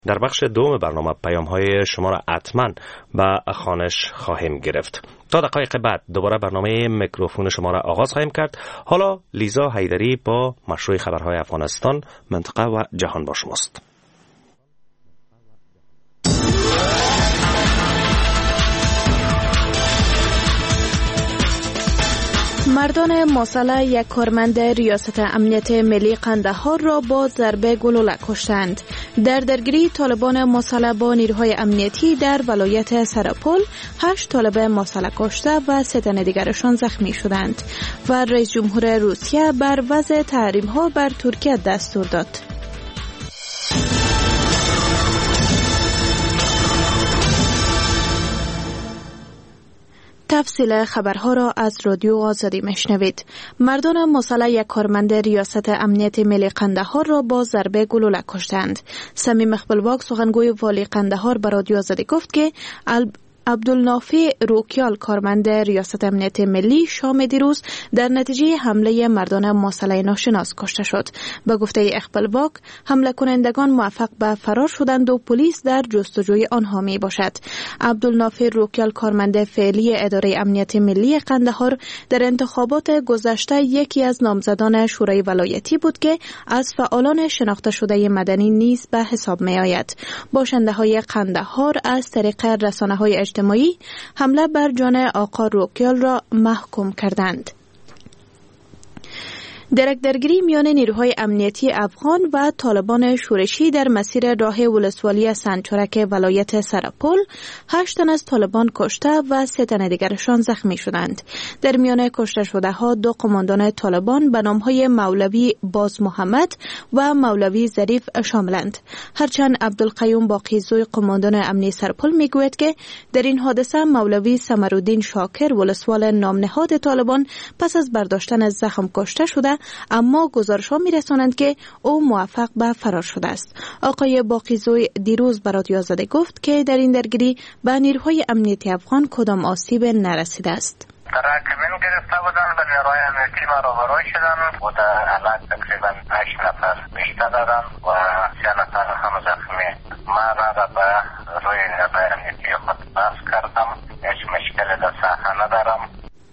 در بخش دوم برنامه پیام‌های شما را حتما به خوانش خواهیم گرفت. تا دقایق بعد دوباره برنامه میکروفون شما را آغاز خواهیم کرد. حالا لیزا حیدری با مشروع خبرهای افغانستان، منطقه و جهان با شماست. مردان موصله یک کارمند ریاست امنیت ملی قندهار را با ضربه گلوله کشتند. در درگیری طالبان موصله با نیروهای امنیتی در ولایت سرپل 8 طالب موصله کشته و 3 تن دیگرشان زخمی شدند و رئیس جمهور روسیه بر وضع تحریم‌ها بر ترکیه دستور داد. تفصیل خبرها را از رادیو آزادی میشنوید. مردان موصله یک کارمند ریاست امنیت ملی قندهار را با ضربه گلوله کشتند. صمیم خپلواک سخنگوی والی قندهار به رادیو آزادی گفت که عبدالنافع روکیال کارمند ریاست امنیت ملی شام دیروز در نتیجه حمله مردان موصله ناشناس کشته شد. به گفته خپلواک حمله کنندگان موفق به فرار شدند و پلیس در جستجوی آنها می باشد. عبدالنافع روکیال کارمند فعلی اداره امنیت ملی قندهار در انتخابات گذشته یکی از نامزدان شورای ولایتی بود که از فعالان شناخته شده مدنی نیز به حساب می آید. باشنده های قندهار از طریق رسانه‌های اجتماعی حمله بر جان آقا روکیال را محکوم کردند. درگیری میان نیروهای امنیتی افغان و طالبان شورشی در مسیر راه ولسوالی سنچرک ولایت سرپل 8 تن از طالبان کشته و 3 تن دیگرشان زخمی شدند. در میان کشته شده ها 2 قماندان طالبان به نامهای مولوی باز محمد و مولوی ظریف شاملند. هرچند عبدالقیوم باقیزوی قماندان امنی سرپل میگوید که در این حادثه مولوی سمرالدین شاکر ولسوال نامنهاد طالبان پس از برداشتن زخم کشته شده، اما گزارش‌ها می‌رسانند که او موفق به فرار شده است. آقای باقیزوی دیروز به رادیو آزادی گفت که در این درگیری به نیروهای امنیتی افغان کدام آسیب نرسیده است. تراکمین گرفته بودن به نیروهای امنیتی ما روبرو شدن و در حالت تقریبا 8 نفر کشته دادن و 3 نفر هم زخمی. ما را به روی نیروهای امنیتی خود بحث کردم. هیچ مشکلی در ساحه ندارم.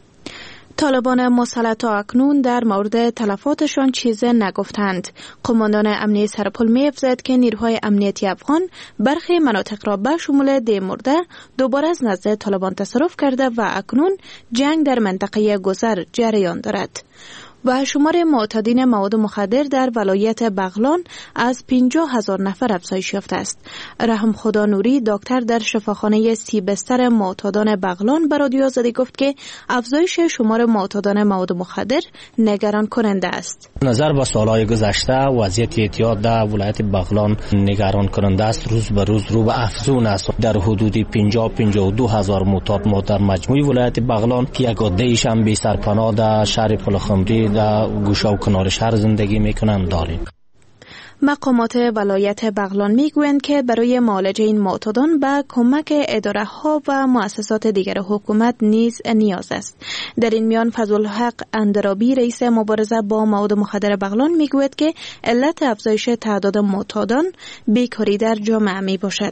طالبان موصله تا اکنون در مورد تلفاتشان چیزی نگفتند. قماندان امنیتی سرپل می‌افزاید که نیروهای امنیتی افغان برخی مناطق را به شمول دیمورده دوباره از نزد طالبان تصرف کرده و اکنون جنگ در منطقه گذر جریان دارد. و شمار معتادین مواد مخدر در ولایت بغلان از 50,000 نفر افزایش یافته است. رحم خدا نوری دکتر در شفاخانه 30 بستر معتادان بغلان به رادیو آزادی گفت که افزایش شمار معتادان مواد مخدر نگران کننده است. نظر به سالهای گذشته وضعیت اعتیاد در ولایت بغلان نگران کننده است. روز به روز رو به افزون است. در حدود 50-52,000 معتاد ما در مجموع ولایت بغلان که یک عده‌ایش هم بی سرپناه در شهر پلخمری در گوشه و کنار شهر زندگی میکنند داریم. مقامات ولایت بغلان میگویند که برای معالجه این معتادان به کمک اداره ها و مؤسسات دیگر حکومت نیز نیاز است. در این میان فضلالحق اندرابی رئیس مبارزه با مواد مخدر بغلان میگوید که علت افزایش تعداد معتادان بیکاری در جامعه می باشد.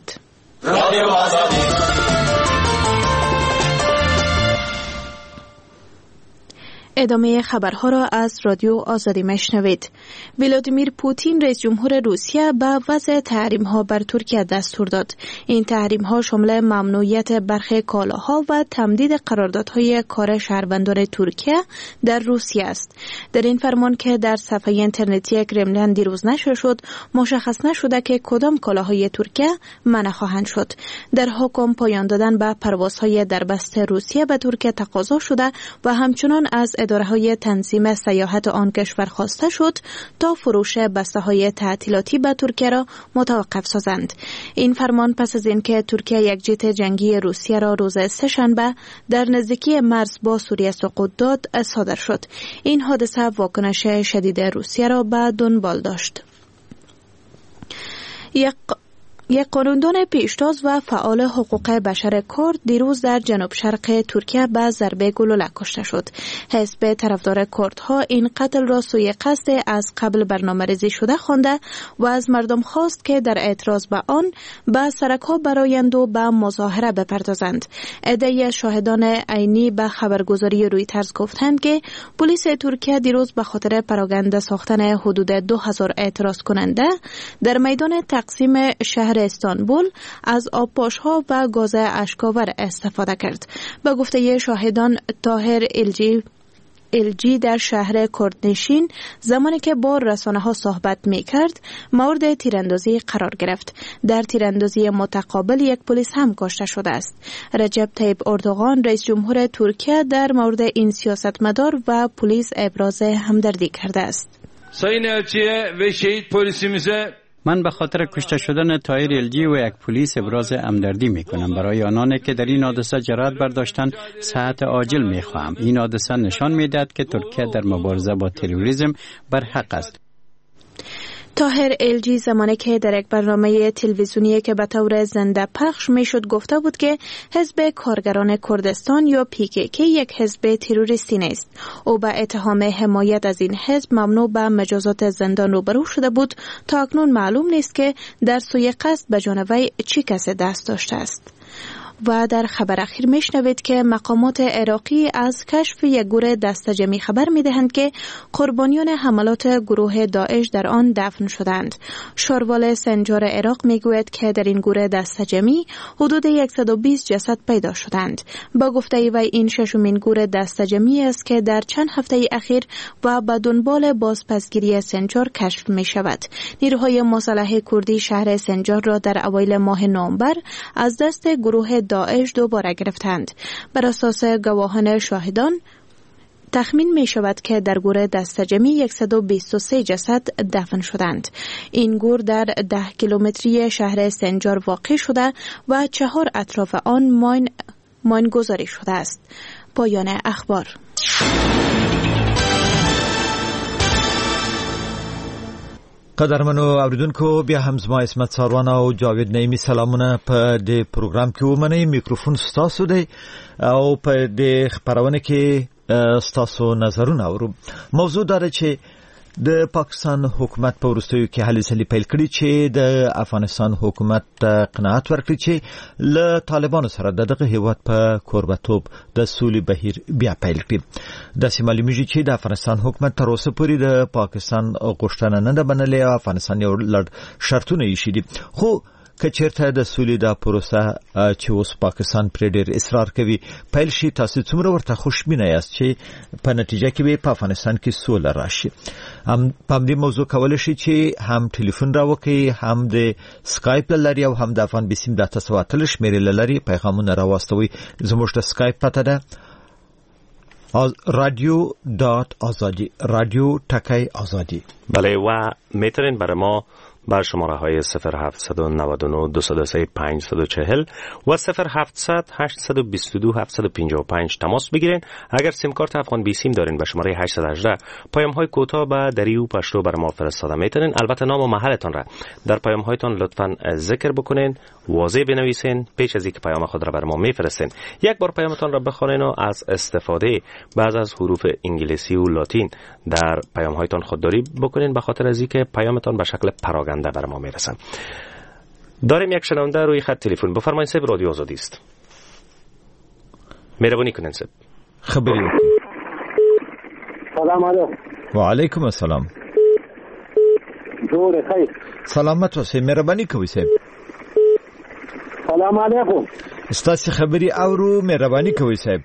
ادامه خبرها را از رادیو آزادی میشنوید. ولادیمیر پوتین رئیس جمهور روسیه به وضع تحریم‌ها بر ترکیه دستور داد. این تحریم‌ها شامل ممنوعیت برخی کالاها و تمدید قراردادهای کار شهروندان ترکیه در روسیه است. در این فرمان که در صفحه اینترنتی کرملین دیروز نشر شد، مشخص نشده که کدام کالاهای ترکیه منع خواهند شد. در حکم پایان دادن به پروازهای دربست روسیه به ترکیه تقاضا شده و همچنان از اداره‌های تنظیم سیاحت آن کشور خواسته شد تا فروش بسته‌های تعطیلاتی به ترکیه را متوقف سازند. این فرمان پس از اینکه ترکیه یک جت جنگی روسیه را روز سه‌شنبه در نزدیکی مرز با سوریه سقوط داد صادر شد. این حادثه واکنش شدید روسیه را به دنبال داشت. یک قانوندان پیشتاز و فعال حقوق بشر کرد دیروز در جنوب شرق ترکیه به ضربه گلوله کشته شد. حزب طرفدار کردها این قتل را سوی قصد از قبل برنامه‌ریزی شده خوانده و از مردم خواست که در اعتراض به آن به سرک‌ها برآیند و به مظاهره بپردازند. عده‌ای شاهدان عینی به خبرگزاری رویترز گفتند که پلیس ترکیه دیروز به خاطر پراگنده ساختن حدود 2000 اعتراض کننده در میدان تقسیم شهر استانبول از آبپاش‌ها و گاز اشک‌آور استفاده کرد. به گفته شاهدان، طاهر الجی در شهر کردنشین زمانی که با رسانه‌ها صحبت می‌کرد مورد تیراندازی قرار گرفت. در تیراندازی متقابل یک پلیس هم کشته شده است. رجب طیب اردوغان رئیس جمهور ترکیه در مورد این سیاستمدار و پلیس ابراز همدردی کرده است. Sayın elçiye ve şehit polisimize من به خاطر کشته شدن طاهر الجی و یک پلیس ابراز همدردی میکنم. برای آنانی که در این حادثه جرأت برداشتن صحت عاجل میخواهم. این حادثه نشان میدهد که ترکیه در مبارزه با تروریسم بر حق است. طاهر الجی زمانی که در یک برنامه تلویزیونی که به طور زنده پخش میشد گفته بود که حزب کارگران کردستان یا PKK یک حزب تروریستی نیست. او به اتهام حمایت از این حزب ممنوع به مجازات زندان روبرو شده بود. تا اکنون معلوم نیست که در سوی قصد به جانب وی چه کسی دست داشته است. و در خبر اخیر میشنوید که مقامات عراقی از کشف یک گور دسته‌جمعی خبر میدهند که قربانیان حملات گروه داعش در آن دفن شدند. شاروال سنجار عراق میگوید که در این گور دسته‌جمعی حدود 120 جسد پیدا شدند. با گفته وی این ششمین گور دسته‌جمعی است که در چند هفته اخیر و به دنبال بازپسگیری سنجار کشف می شود. نیروهای مسلح کردی شهر سنجار را در اوایل ماه نوامبر از دست گروه داعش دوباره گرفتند. بر اساس گواهان شاهدان تخمین می شود که در گور دسته‌جمعی 123 جسد دفن شدند. این گور در 10 کیلومتری شهر سنجار واقع شده و 4 اطراف آن ماین گذاری شده است. پایان اخبار. قدرمنو اوریدونکو بیا هم زما اسمت ساروان او جاوید نعیمی سلامونه په دې پروګرام کې ومنئ. میکروفون ستاسو دی او په دې خبرونه کې ستاسو نظرونه اورو. موضوع دا چې د پاکستان حکومت په وروستیو کې هلې ځلې پیل کړي چې د افغانستان حکومت قناعت ورکړي چې له طالبانو سره دغه هیواد په کوربتوب د سولې بهیر بیا پیل کړي. داسې معلومیږي چې د افغانستان حکومت تر اوسه پورې د پاکستان غوښتنه نه ده منلې او افغانستان یو لړ شرطونه یې ایښي دي. خو که چیرته د سولې دا پروسه چې اوس پاکستان پر ډېر اصرار کوي پیل شي، تاسو څومره ورته خوشبینه یاست چې په نتیجه کې به په افغانستان کې سوله راشي؟ په دې موضوع کولای شي چې هم ټلیفون راوکړي، هم د سکایپ لري او هم د افغان بسیم د 9 شمیرې لري پیغامونه راواستوي. زموږ د سکایپ پته ده radio.azadi رادیو ټکی آزادی. بله و میتونین برای ما بر شماره های 0799 203 540 و 0700 822 755 تماس بگیرین. اگر سیم کارت افغان بی سیم دارین به شماره 818 پیام های کوتاه به دری و پشتو بر ما فرستاده میتونین. البته نام و محلتان را در پیام هایتان لطفاً ذکر بکنین، واضح بنویسین پیش از اینکه پیام خود را بر ما میفرستین. یک بار پیامتان را بخونین و از استفاده بعض از حروف انگلیسی و لاتین در پیام هایتان خودداری بکنین، به خاطر از اینکه پیامتان به شکل پراگنده بر ما میرسن. داریم یک شنونده روی خط تلفن. بفرمایید صاحب، رادیو آزادی است. مهربانی کنین صاحب. خبری سلام علیکم. و علیکم السلام. جوړ خیر. سلامت اوسئ. مهربانی کوئ صاحب. سلام علیکم. ستاسو خبري اورو. مهربانی کوئ صاحب.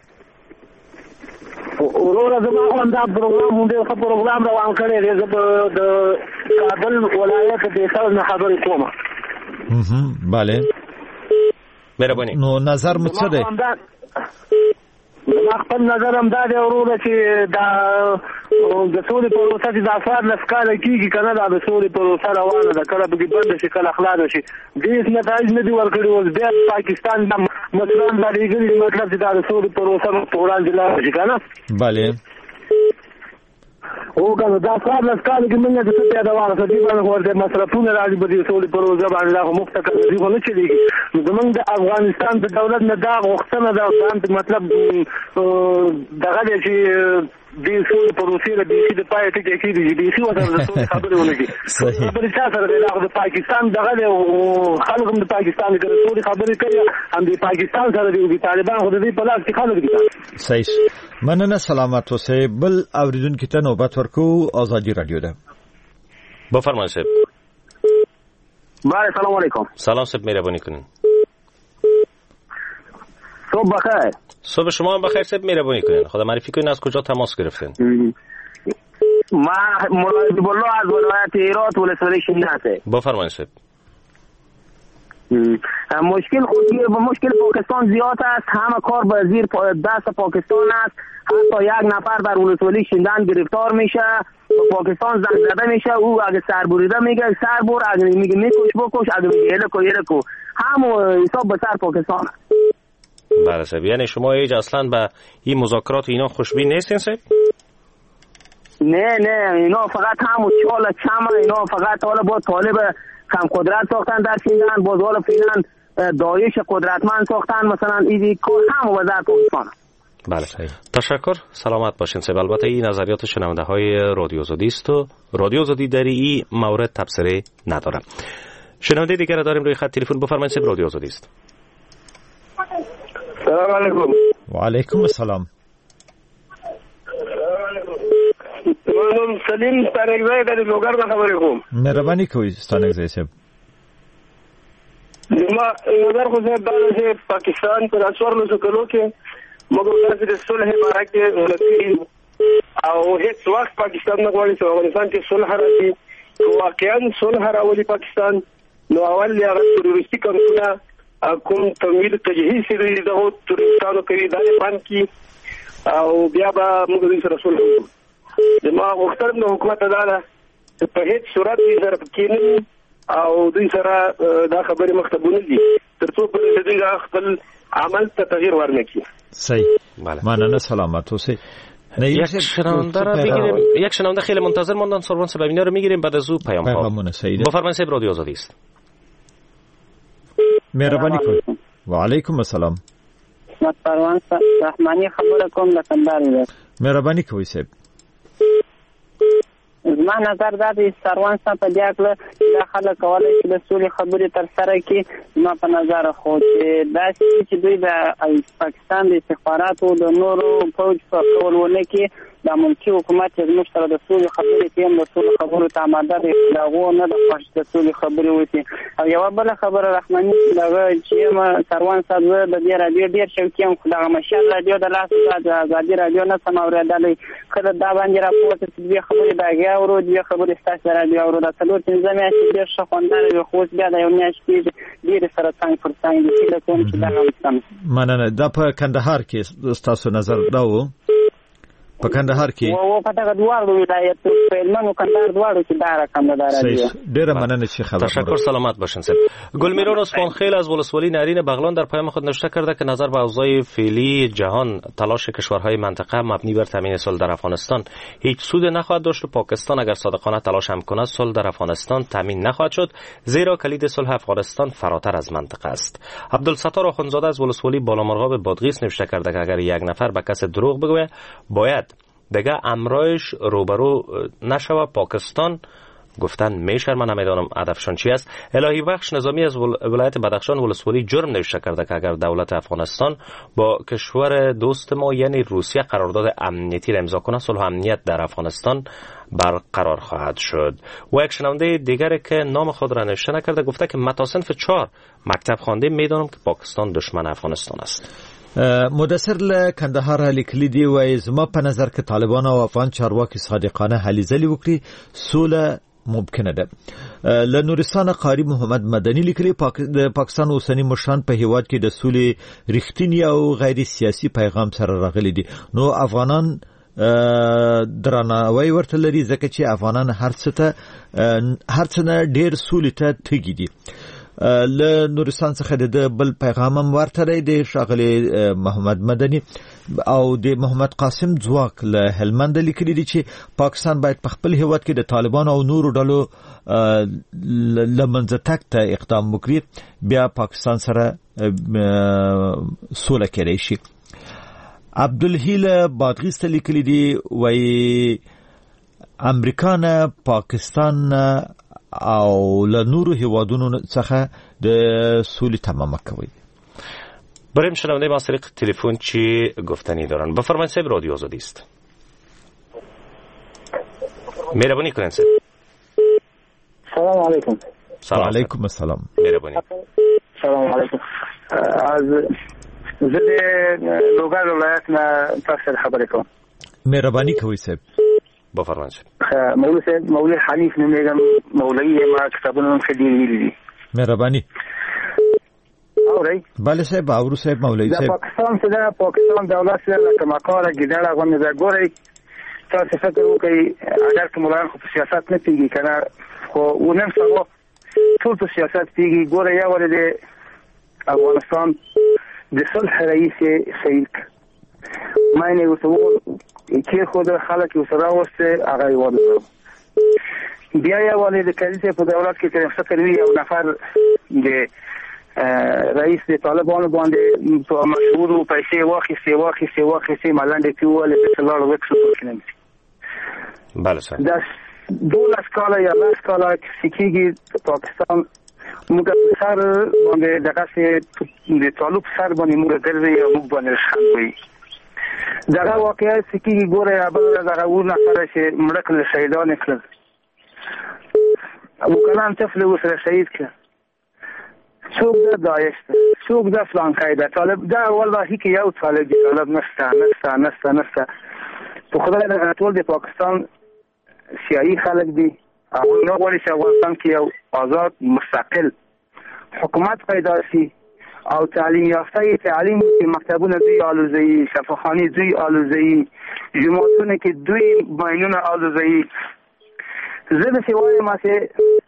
ورور زما هم دا پروګرام ډېر ښه پروګرام روان کړی دی. زه د کابل ولایت د ساوث نه خبرې کوم. بله. مهرباني. نو نظر مو څه دی؟ زما خپل نظر هم دا دی وروره چې دا د سولې پروسه چې دا څوار لس کاله کېږي که نه، دا د سولې پروسه روانه ده، کله پکې بنده شي کله خلاصه شي. ډېر نتایج نه دي ورکړي. اوس بیا پاکستان مثلا دا لېږلي مطلب چې دا د سولې پروسه په وړاندې لاړه شي که نه. بله. او کنه دا څوار لس کال کې موږ د څه پیدا وانه دي باندې ورته مصرفونه راځي په دې سولې پروژه باندې لا مفت کوي خو نه چلیږي. زمونږ د افغانستان د دولت نه دا غوښتنه ده مطلب دغه چې د سولې پروسې د بیخي د پای ټکی کې دي بیخي وته د سولې خبرې ونکړي. خبرې چا سره د پاکستان دغه خلک هم د پاکستان د سولې خبرې کوي هم د پاکستان سره د طالبان خو د دې په لاس کې خلک دي. صحیح مننه سلامت اوسئ. بل اوریدونکو ته نوبت ورکو. آزادی رادیو ده. بفرمایید صاحب. بله سلام علیکم. سلام صاحب مهربانی کنین. صبح بخیر. صبح شما هم بخیر صاحب مهربانی کنین. خدا معرفی کنین از کجا تماس گرفتین؟ ما مراد بالله از ولایت هرات ولسوالی شیرین هستم. بفرمایید صاحب. مشکل پاکستان زیاد است. همه کار به زیر دست پاکستان است. حتی یک نفر در ولسوالی شیندن گرفتار میشه، پاکستان زنگ زده میشه، او اگه سر بریده میگه سر بر، اگه میگه میکش بکش، اگه میگه یلکو همون حساب به سر پاکستان. بله صاحب، یعنی شما هیچ اصلا به این مذاکرات اینا خوشبین نیستین صاحب؟ نه اینا فقط همون چال چمه، اینا فقط حالا با طالب کم قدرت ساختن در شیندن، باز حالا فعلا داعش قدرتمند ساختن، مثلا ایدی کار همون به سر پاکستان. بله تشکر، سلامت باشین صاحب. البته این نظریات شنونده های رادیو زادی است و رادیو زادی در این مورد تبصره نداره. شنونده دیگر داریم روی خط تلفن. بفرمایید صاحب، رادیو زادی است. سلام علیکم. و علیکم السلام. منم سلیم ستانگزی در لوگر با خبری کوم. مهربانی کوي ستانگزی صاحب. ما لوگر خو صاحب د پاکستان پر اسوار لسو کلو کې مګر د صلح بارکه ولسی او هیڅ وخت پاکستان نه غواړي چې افغانستان کې صلح راځي. واقعا صلح راولي پاکستان نو اول یا تروریستي کارونه کوم تمویل تجهیز لري دغه تروریستانو کوي دا باندې کی او بیا به موږ سره صلح وکړو. ما غوښتل نو حکومت دا په هیڅ صورت کې سره کېنه او دوی سره دا خبرې مختبونه دي ترڅو په دې خپل عمل ته تغییر ورنکړي. صحیح. مننه سلامت اوسئ. یک شنونده خیلی منتظر موندن سروان صاحب، اینا رو میگیریم بعد از او پیام ها. بفرمایید صاحب، رادیو آزادی است. مهربانی کنید. و علیکم السلام. سروان رحمانی خبر کوم د کندهار. مهربانی کوئ صاحب. زما نظر دا دی سروان صاحب په دې اړه دا خلک کولای شي د سولې خبرې تر سره کړي. زما په نظر خو دا چې دوی د پاکستان د استخباراتو د نورو فوج په کول ونه کې د ملکي حکومت چې زموږ سره د سولې خبرې کوي، د سولې خبرو ته آماده دی، دغه نه د خوښ د سولې خبرې وکړي. او یو بل خبره رحماني دغه چې سروان صاحب د دې رادیو ډیر شوقي هم، دغه مشال رادیو د لاس د آزادي رادیو نه سم اورېدلې کله دا باندې راپورته چې دې خبرې دغه اورو دې خبرې ستاسو رادیو اورو د څلور پنځه میاشتې ډیر ښه خونداره وي، خو بیا د یو میاشت کې ډیر سره څنګه پر څنګه دي کوم چې دا هم مننه. دا په کندهار کې تاسو نظر دا و په کندهار کې او په دغه دوارو ولایت په علمانو کندهار دوارو کې دا رقم ده راځي. ډیره مننه چې خبر. تشکر، سلامت باشین صاحب. گلمیران عثمانخیل از ولسوالی نرین بغلان در پیام خود نوشته کرده که نظر به اوضاع فعلی جهان تلاش کشورهای منطقه مبنی بر تامین صلح در افغانستان هیچ سود نخواهد داشت و پاکستان اگر صادقانه تلاش هم کند صلح در افغانستان تامین نخواهد شد، زیرا کلید صلح افغانستان فراتر از منطقه است. عبدالستار آخوندزاده از ولسوالی بالامرغاب بادغیس نوشته کرده که اگر یک نفر به کس دروغ بگوید باید دیگه امرایش روبرو نشوه. پاکستان گفتن میشر، من نمیدانم هدفشون چی است. الهی بخش نظامی از ولایت بدخشان ولسوالی جرم نوشته کرده که اگر دولت افغانستان با کشور دوست ما یعنی روسیه قرارداد امنیتی را امضا کنه صلح و امنیت در افغانستان برقرار خواهد شد. و یک شنونده دیگری که نام خود را نوشته نکرده گفته که متاسنف 4 مکتب خوانده میدانم که پاکستان دشمن افغانستان است. مدثر له کندهار لیکلي دی وای زما په نظر کې طالبان او افغان چارواکي صادقانه هلې ځلې وکړي سوله ممکنه ده. له نورستان قاری محمد مدني لیکلي د پاکستان اوسنی مشران په هیواد کې د سولې رښتینی او غیر سیاسي پیغام سره راغلي دي، نو افغانان درناوی ورته لري ځکه چې افغانان هر څه نه ډیر سولې ته تږي دي. له نورستان څخه د بل پیغام هم ورته دی ښاغلی محمد مدني او د محمد قاسم ځواک له هلمند لیکلي دي چې پاکستان باید په خپل هیواد کې د طالبان او نورو ډلو لمنځه تګ ته اقدام وکړي، بیا پاکستان سره سوله کېدای شي. عبدالهیل بادغیس ته لیکلي دي وایي امریکا نه پاکستان او له نورو هیوادونو څخه د سولې تمامه کوي. بریم شنونده ما از طریق تلفن چی گفتنی دارن؟ بفرمایید صاحب، رادیو آزادی است. مهربانی کنید صاحب. سلام علیکم. سلام علیکم السلام. مهربانی. سلام علیکم. از زده لوگر ولایت نه تاسو خبرې کوم. مهربانی کوي صاحب. بفرمایید. مولوی صاحب، مولوی حنیف نمیگم، مولوی ما کتابونو کې دی ویلي. مهربانی. اوري؟ بله صاحب، اورو صاحب مولوی صاحب. پاکستان څخه پاکستان دولت سره کومه کار ګډه غونډه ده ګوري. تاسو فکر وکړئ اگر کوم ملایان خو سیاست نه پیږي کنه، خو ونن سبا ټول په سیاست پیږي. ګوري یا ولې افغانستان د صلح رئیس سید ماینه وسو کې خو د خلک سره وسته هغه وایي بیا یا ولې د کلیسا په دولت کې تر څو کوي یو نفر د رئیس د طالبانو باندې په مشهور پیسې واخیستي مالنده کیول په څلور وکړو کړم. بله صاحب. دا 12 کاله یا 10 کاله سکیږي پاکستان موږ سر باندې دغه د طالب سر باندې موږ ګرځي او موږ باندې شاندوي. دغه واقعیت سکیږي ګوره ابل دغه ونه سره چې مړکل شهیدان کړل ابو کلام طفل وسره شهید کړ. څوک د داعش څوک د فلان قاعده طالب دا والله هیڅ یو طالب نشته په خدای د ټول د پاکستان سیاسي خلک دي او نو غواړي چې افغانستان کې یو آزاد مستقل حکومت پیدا شي او تعلیم یافته تعلیم کې مکتبونه دوی آلوزي، شفاخانه دوی آلوزي، جماعتونه کې دوی باینونه آلوزي. زه د سیوای ما سه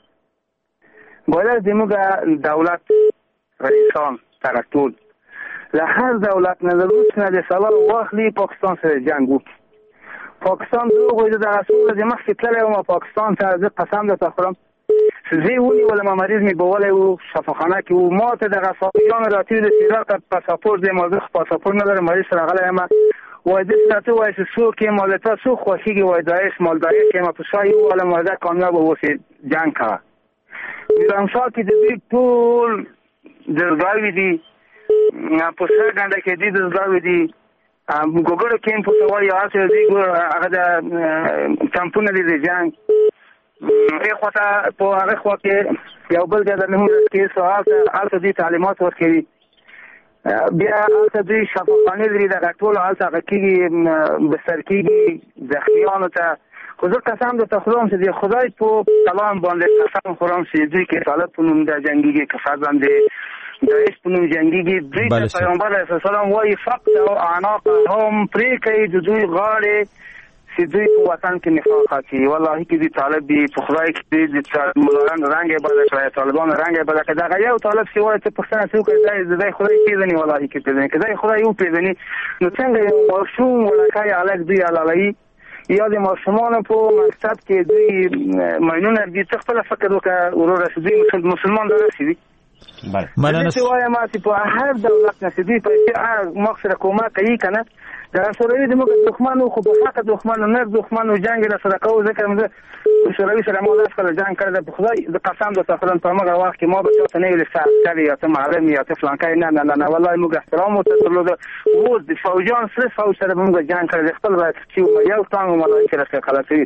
باید زموږ دولت رئیسان ترټول له هر دولت نه دروسنه د سوال واخلي پاکستان سره جنگ وکړي. پاکستان دروغ د رسول د مخکې تللی وم پاکستان ته زه قسم درته خورم زه ونیولم ما مریض مې بولی و شفاخانه کې و ما ته دغه صاحبیان راټول د سیرات پاسپورت دی ما زه پاسپورت نه لرم مریض راغلی یم وای دې راته وایي چې څوک یې مال ته څوک خوښېږي وایي داعش مال داعش یم په شا یې ووالم وایي دا کامیابه اوسې جنګ کوه. میرانشاه کې د دوی ټول دزګاوې دي په سره ګنډه کې دي دزګاوې دي ګوګړو کیمپ ته وایي هغه دوی هغه د کمپونه دي د جنګ ایخوا ته په هغه خوا کې یو بل ځای د نهمرس کې هلته دوی تعلیمات ورکوي بیا هلته دوی شفاخانې لري دغه ټول هلته هغه کېږي بستر کېږي زخمیانو ته. خو زه قسم درته خورم چې د خدای په کلام باندې قسم خورم چې دوی کې طالب په نوم د جنګېږي که فرضاً د داعش په نوم جنګېږي دوی ته پیغمبر علیه السلام وایي فقطعوا اعناقهم پرې کړئ د دوی غاړې چې دوی په وطن کې نفاق اچوي. والله کې دوی طالب دي په خدای کې د ملایان رنګ یې بدل کړی طالبان رنګ یې بدل کړی. دغه یو طالب چې وایي ته پوښتنه څه وکړې دی خدای پېژني والله کې پېژني که دی خدای وپېژني نو څنګه یو ماشوم وړکی هلک دوی حلالوي یا د ماشومانو په مکتب کې دوی ماینونه دي. ته خپله فکر وکړه وروره چې دوی مسلمان داسې دي. مننه چې وایم چې په هر دولت نه چې دوی پیسې موږ سره کومک کوي که نه د شوروي زموږ دښمن و خو په حقه دښمن و نه دښمن و جنګ یې راسره کوو ځکه زه شوروي سره ما 10 کاله جنګ کړی دی په خدای د قسم درته خورم په همغه وخت کې ما به چاته نه ویلې ته عسکر یا ته معلم یا ته فلانکی نه والله موږ احترام ورته درلوده. اوس د فوجیان صرف فوج سره به موږ جنګ کړی دی خپل باید چې یو ټانګ و ملایکې راڅخه خلاصوي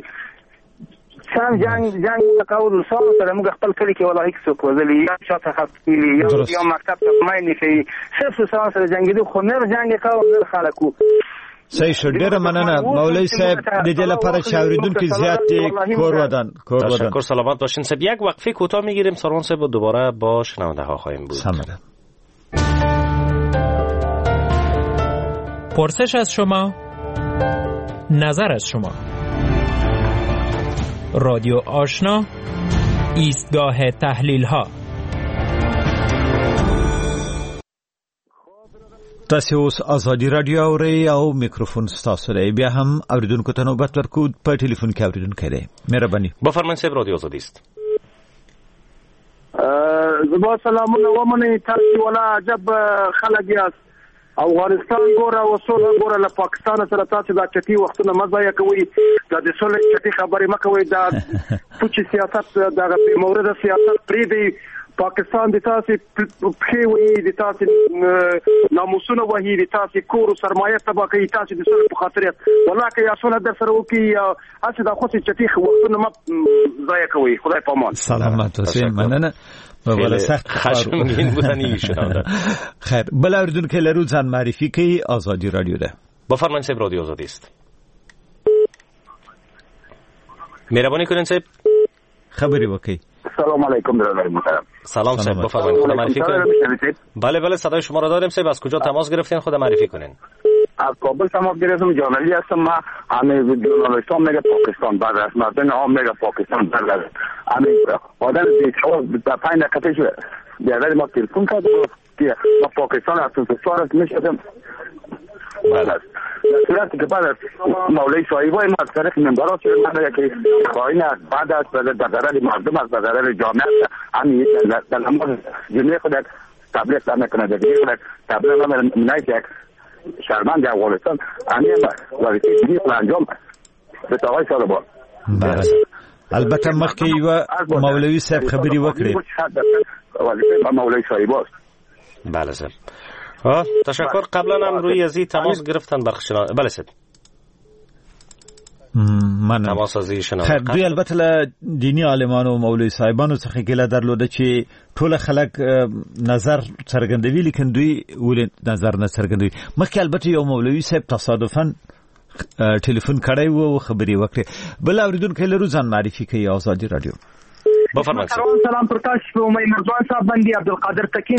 سم جنګ وکړو روسانو سره موږ خپل کلي کې والله هېڅ څوک وژلي یا چاته خط کېلي یا مکتب ته ماینې کوي صرف روسانو سره جنګېدو خو نر جنګ یې کوو نر خلک وو. صحیح شو. ډیره مننه مولوی صاحب د دې لپاره چې اوریدونکو زیات کور ودان. تشکر سلامت باشین صاحب. یک وقفه کوتاه میگیریم سروان صاحب و دوباره با شنونده ها خواهیم بود. سمره. پرسش از شما، نظر از شما. رادیو آشنا، ایستگاه تحلیل ها. تاسو اوس ازادي رادیو اورئ او میکروفون ستاسو دی. بیا هم اوریدونکو ته نوبت ورکو. په ټلیفون کې اوریدونکو دی. مهرباني. بفرمایئ صاحب، رادیو آزادی است. زما سلامونه ومنئ. تاسو ولا عجب خلک یاست. افغانستان ګوره او سوله ګوره له پاکستان سره تاسو دا چټي وختونه مزه کوي. دا د سولې چټي خبرې مکوئ. دا پوچې سیاست دا په مورد سیاست پری دی. پاکستان د تاسو په وی د تاسو ناموسونه وهي د تاسو کور سرمایه تبا کوي. تاسو د سولې په خاطر والله که یا سولې در سره وکي یا اصل دا خو چټي وختونه ما ضایع کوي. خدای په امان. سلامت اوسئ. مننه. ولا سخت خشمگین بودن ایشان. خیر، بل اوریدونکو لرو ځان معرفي کوي. آزادی رادیو ده. بفرمایئ صاحب، رادیو آزادی است. مهربانی کنین صاحب خبری وکي. سلام علیکم برادر محترم. سلام صاحب، بفرمایید خود معرفی کنین. بله بله صدای شما را داریم صاحب. از کجا تماس گرفتین؟ خود معرفی کنین. از کابل تماس گرفتم. جورنالیست هستم. ما همه جورنالیست ها میگه پاکستان بعد از مردم ها میگه پاکستان بعد از همه آدم دیگه در 5 دقیقه پیش بیادر ما تلفن کرد که ما پاکستان از سوارت میشدم. بعد از صورتی که بعد از مولای صاحبای ما از طریق منبرات شده من میگه که خواهین از بعد از در ضرر مردم از در ضرر جامعه همین در نماز جمعه خودت تبلیغ نکنه. در جمعه خودت تبلیغ نمی‌کنه که شرمند افغانستان همین وظیفه دینی خود انجام به آقای طالبان. بله. البته مخکې و مولوی صاحب خبري وکړي. وظیفه مولوی صاحب است. بله صاحب. تشکر. قبلا هم روی ازی تماس گرفتن بخشنا. بله صاحب. من تماس ازی شنو. خیر، دوی البته له دینی عالمانو او مولوی صاحبانو څخه ګله درلوده چې ټول خلک نظر څرګندوي، لیکن دوی ول نظر نه څرګندوي. مخکې البته یو مولوی صاحب تصادفاً ټلیفون کړی و او خبري وکړي. بل اوریدونکو لرو ځان معرفي کوي. آزادی رادیو. بفرمایئ. سلام پرکاش په مرزوان صاحب باندې عبدالقادر تکین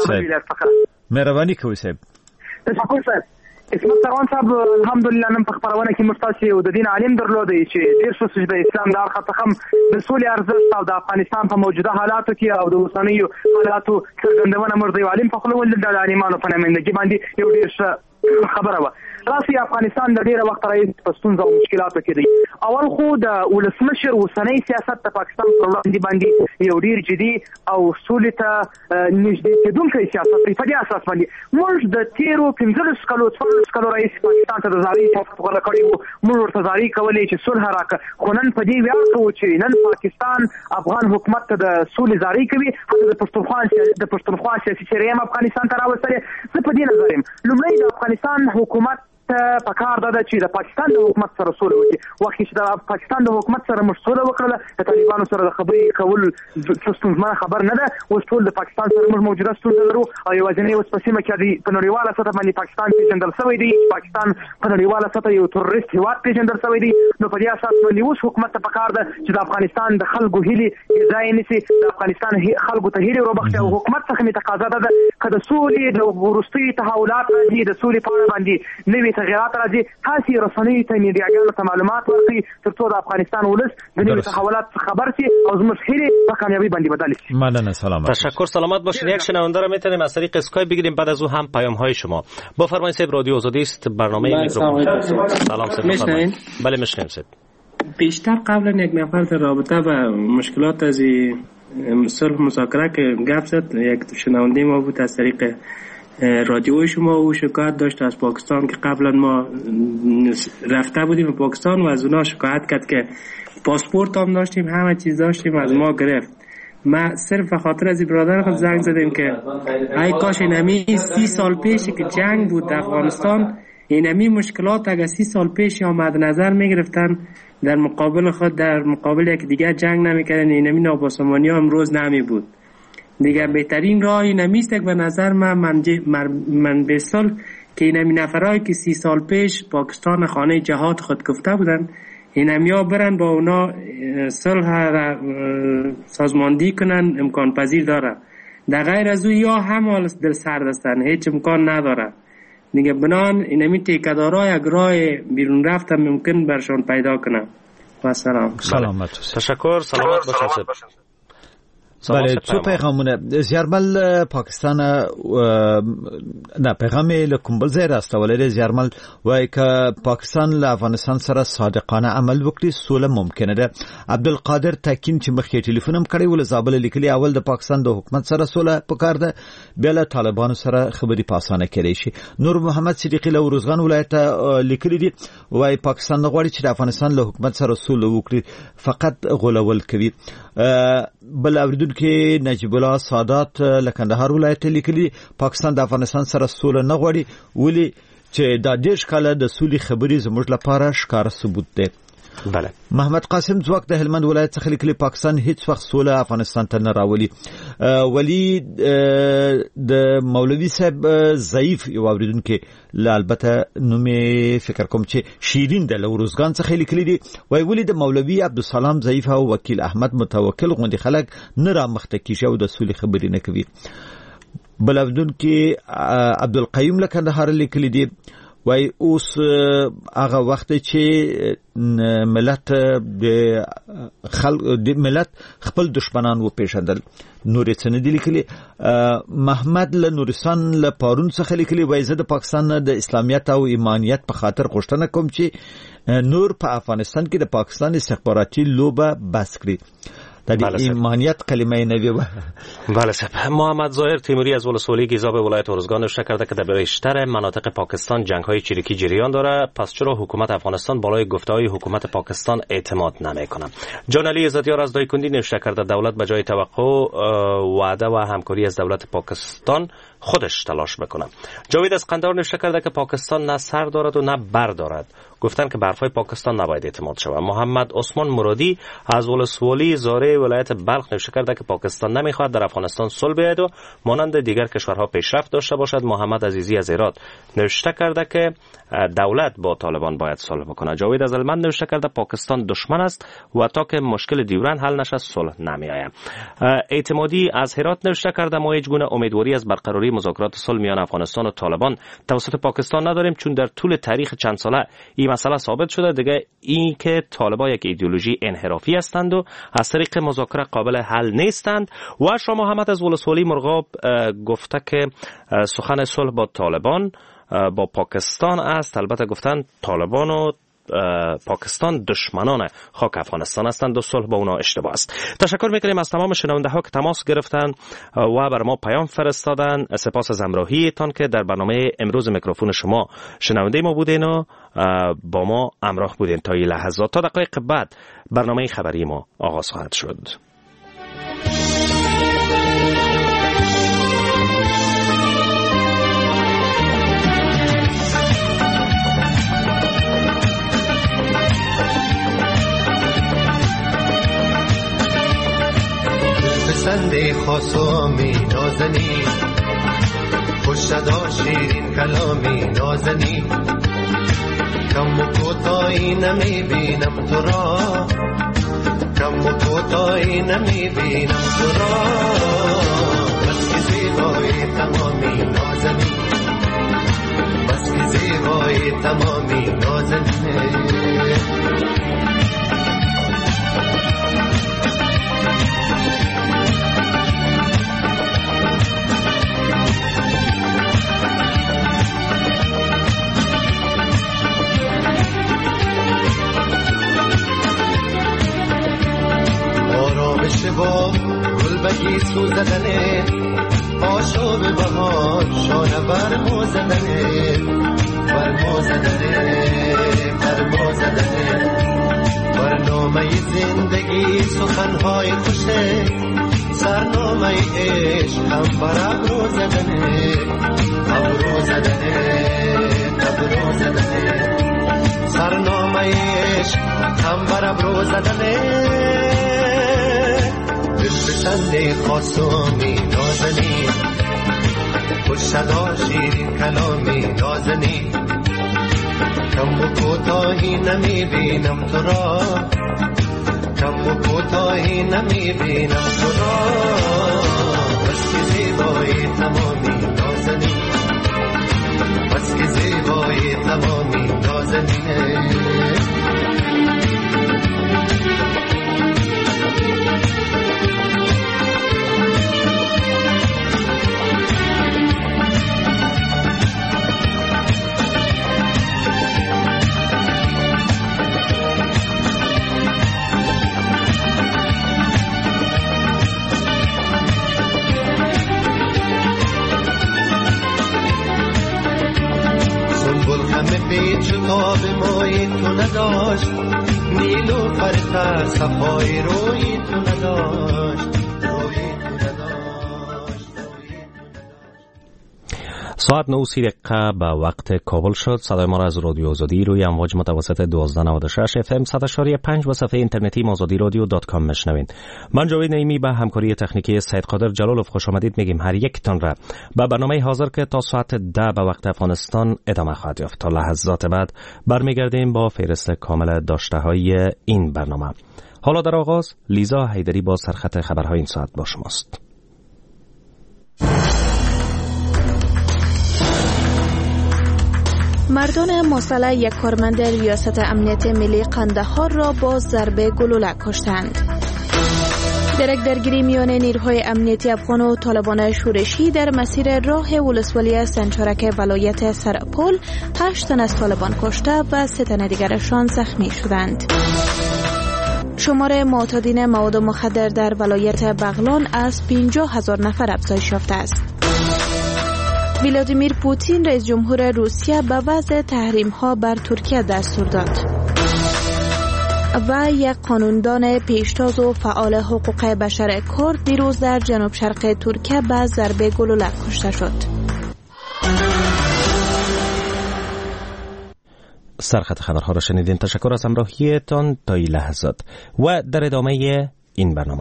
مهرباني کوي صاحب. تشکر صاحب. اسمت سروان صاحب الحمدلله نن په خبرونه کې مستاسي او د دین عالم درلودي چې ډیر څه د اسلام د اړخه څخه د سولې ارزښت او د افغانستان په موجوده حالاتو کې او د اوسنیو حالاتو څرګندونه مرضی عالم په خپل ول د عالمانو په نمائندګي باندې یو ډیر خبره و. راسي افغانستان د ډیره وخت راځي په ستونزو او مشکلاتو کې دی. اول خو د ولسمشر اوسنۍ سیاست د پاکستان پر وړاندې یو ډیر جدي او سولې ته نږدې کېدونکی سیاست په دې اساس باندې موږ د تیرو 15 کالو رئیس پاکستان ته د زارۍ سیاست غوړه کړی وو. موږ ورته زارۍ کولې چې صلح راکړه، خو نن په دې ویاړ کوو چې نن پاکستان افغان حکومت ته د سولې زارۍ کوي. حتی د پښتونخوا سیاسي شریعه افغانستان ته راوستلې. زه په دې نظر یم لومړی د افغانستان حکومت په کار ده چې د پاکستان د حکومت سره سوله وکړي. وخت چې د پاکستان د حکومت سره موږ سوله وکړله، د طالبانو سره د خبرې کول ستونزمنه خبر نه ده. اوس ټول د پاکستان سره موږ موجوده ستونزه لرو او یوازینی اوس په سیمه کې په نړیواله سطح باندې پاکستان پیژندل شوی دی. پاکستان په نړیواله سطح یو تروریست هیواد پیژندل شوی دی. نو په دې اساس باندې اوس حکومت ته په کار ده چې د افغانستان د خلکو هیلې ځای نیسي، د افغانستان خلکو ته هیلې وروبخښي او حکومت څخه مې تقاضا ده که د سولې د وروستیو تحولات راځي، د سولې په اړه باندې نوي تغیرات راځي، تاسو رسنیو ته میډیاګانو ته معلومات ورکړئ ترڅو د افغانستان ولس د نوي تحولات خبر شي او زموږ هیلې په کامیابی باندې بدل شي. مننه. سلامت. تشکر. سلامت باشید. یک شنونده را میتونیم از طریق اسکایپ بگیریم، بعد از او هم پیام های شما. بفرمایید صاحب، رادیو آزادی است. برنامه میکروفون. سلام صاحب. میشنوید؟ بله میشنویم صاحب. بیشتر قبلا یک نفر در رابطه با مشکلات از صلح مذاکره که گپ زد، یک شنونده ما بود از طریق رادیوی شما و شکایت داشت از پاکستان که قبلا ما رفته بودیم پاکستان و از اونا شکایت کرد که پاسپورت هم داشتیم، همه چیز داشتیم، از ما گرفت. ما صرف به خاطر از برادر خود زنگ زدیم که ای کاش اینمی 30 سال پیش که جنگ بود در افغانستان، اینمی مشکلات اگر 30 سال پیش آمد نظر میگرفتن در مقابل خود، در مقابل یک دیگه جنگ نمیکردن، اینمی نابسامانی امروز نمی بود. دیگه بهترین راه اینمیست که به نظر من به صلح که اینمی نفرایی که 30 سال پیش پاکستان خانه جهاد خود گفته بودن، اینمیا برن با اونا صلح را سازماندهی کنن، امکان پذیر داره. در غیر از او یا هم دل سرد هستن، هیچ امکان نداره. دیگه بنان اینمی تیکدارا یک راه بیرون رفت ممکن برشان پیدا کنن. و سلام. سلامت. تشکر. سلامت باشید. بله څو پیغامونه زیارمل پاکستان نه پیغام له کوم بل ځای راستولې زیارمل وایي که پاکستان له افغانستان سره صادقانه عمل وکړي سوله ممکنه ده. عبدالقادر تکین چې مخکې ټلیفون هم کړی ول زابل لیکلي اول د پاکستان د حکومت سره سوله پکار ده بیا له طالبانو سره خبري په اسانه کېدای شي. نور محمد صدیقی له روزغان ولایت لیکلي دي وایي پاکستان غواړي چې د افغانستان له حکومت سره سوله وکړي فقط غولول کوي. بل اوریدونکو نجیب الله سادات له کندهار ولایت لیکلي پاکستان د افغانستان سره سوله نه غواړي ولی چې د 10 کاله د سولې خبرې زموږ لپاره ښکار ثبوت دی. بله محمد قاسم ځواک د هلمند ولایت څخه لیکلي پاکستان هیڅ وخت سوله افغانستان ته نه راولي. ولی د مولوی صاحب ضعیف یو اوریدونکو له البته نومې فکر کوم چې شیرین د لوروزګان څخه لیکلي دي وای ولی د مولوی عبدالسلام ضعیف او وکیل احمد متوکل غوندي خلک نه را مخته کیږي او د سولې خبرې نه کوي. بل اوریدونکو عبدالقیوم له کندهار لیکلي دي وای اوس هغه وخت چې ملت خپل دشمنان و پیژندل. نور څه نه دي لیکلي. محمد له نورستان له پارون څخه لیکلي وای زه د پاکستان د اسلامیت او ایمانیت په خاطر غوښتنه کوم چې نور په افغانستان کې د پاکستان استخباراتي لوبه بس کړي. در ایمانیت کلمه نوی و. بله صاحب. محمد ظاهر تیموری از ولسوالی گیزاب ولایت ارزگان نوشته کرده که در بیشتر مناطق پاکستان جنگ‌های چریکی جریان داره پس چرا حکومت افغانستان بالای گفته‌های حکومت پاکستان اعتماد نمی‌کنه. جان علی عزتیار از دایکندی نوشته کرده دولت به جای توقع وعده و همکاری از دولت پاکستان خودش تلاش بکنه. جاوید از قندهار نوشته کرده که پاکستان نه سر دارد و نه بر دارد. گفتن که به حرفای پاکستان نباید اعتماد شود. محمد عثمان مرادی از ولسوالی زاره ولایت بلخ نوشته کرده که پاکستان نمیخواد در افغانستان صلح بیاید و مانند دیگر کشورها پیشرفت داشته باشد. محمد عزیزی از هرات نوشته کرده که دولت با طالبان باید صلح بکنه. جاوید از هلمند نوشته کرده پاکستان دشمن است و تا که مشکل دیورن حل نشه صلح نمیآید. اعتمادی از هرات نوشته کرده ما هیچ گونه امیدواری از برقراری مذاکرات صلح میان افغانستان و طالبان توسط پاکستان نداریم چون در طول تاریخ چند ساله این مسئله ثابت شده دیگه این که طالبان یک ایدئولوژی انحرافی هستند و از طریق مذاکره قابل حل نیستند. و شاه محمد از ولسوالی مرغاب گفته که سخن صلح با طالبان با پاکستان است. البته گفتن طالبان و پاکستان دشمنان خاک افغانستان هستند و صلح با اونا اشتباه است. تشکر میکنیم از تمام شنونده ها که تماس گرفتن و بر ما پیام فرستادن. سپاس از همراهیتان که در برنامه امروز میکروفون شما شنونده ما بودین و با ما همراه بودین تا این لحظات. تا دقایق بعد برنامه خبری ما آغاز خواهد شد. پسند خاصامی نازنی خوش صدا شیرین کلامی نازنی کم و کوتاهی نمیبینم تو را کم و کوتاهی نمیبینم تو را بس که زیبایی تمامی نازنی بس که زیبایی تمامی نازنی با گل بگی سوزدنه آشوب بهار شانه برمو زدنه برمو زدنه برمو زدنه برنامه زندگی سخنهای خوشه سرنامه عشق هم بر ابرو زدنه ابرو زدنه ابرو زدنه سرنامه عشق هم بر ابرو زدنه پسند خاصامی نازنی خوش صدا شیرین کلامی نازنی کم و کوتاهی نمیبینم تو را کم و کوتاهی نمیبینم تو را بس که زیبایی تمامی نازنی بس که زیبایی تمامی نازنی پیچ و تاب موی تو نداشت نیلوفر سر صفای روی تو نداشت. ساعت 9:30 به وقت کابل شد. صدای ما را از رادیو آزادی روی امواج متوسط 1296 FM 100.5 و صفحه اینترنتی azadirodio.com میشنوین. من جاوید نعیمی به همکاری تکنیکی سید قادر جلالوف خوش آمدید میگیم هر یک تان را به برنامه حاضر که تا ساعت 10 به وقت افغانستان ادامه خواهد یافت. تا لحظات بعد برمیگردیم با فهرست کامل داشته های این برنامه. حالا در آغاز لیزا حیدری با سرخط خبرهای این ساعت با شماست. مردان مسلح یک کارمند ریاست امنیت ملی قندهار را با ضربه گلوله کشتند. درک درگیری میان نیروهای امنیتی افغان و طالبان شورشی در مسیر راه ولسوالی سنچارک ولایت سرپل 8 تن از طالبان کشته و 3 تن دیگرشان زخمی شدند. شمار معتادین مواد مخدر در ولایت بغلان از 50,000 نفر افزایش یافته است. ولادیمیر پوتین رئیس جمهور روسیه به وضع تحریم‌ها بر ترکیه دستور داد. و یک قانوندان پیشتاز و فعال حقوق بشر کرد دیروز در جنوب شرق ترکیه به ضربه گلوله کشته شد. سرخط خبرها را شنیدین. تشکر از همراهیتان تا این لحظات و در ادامه این برنامه.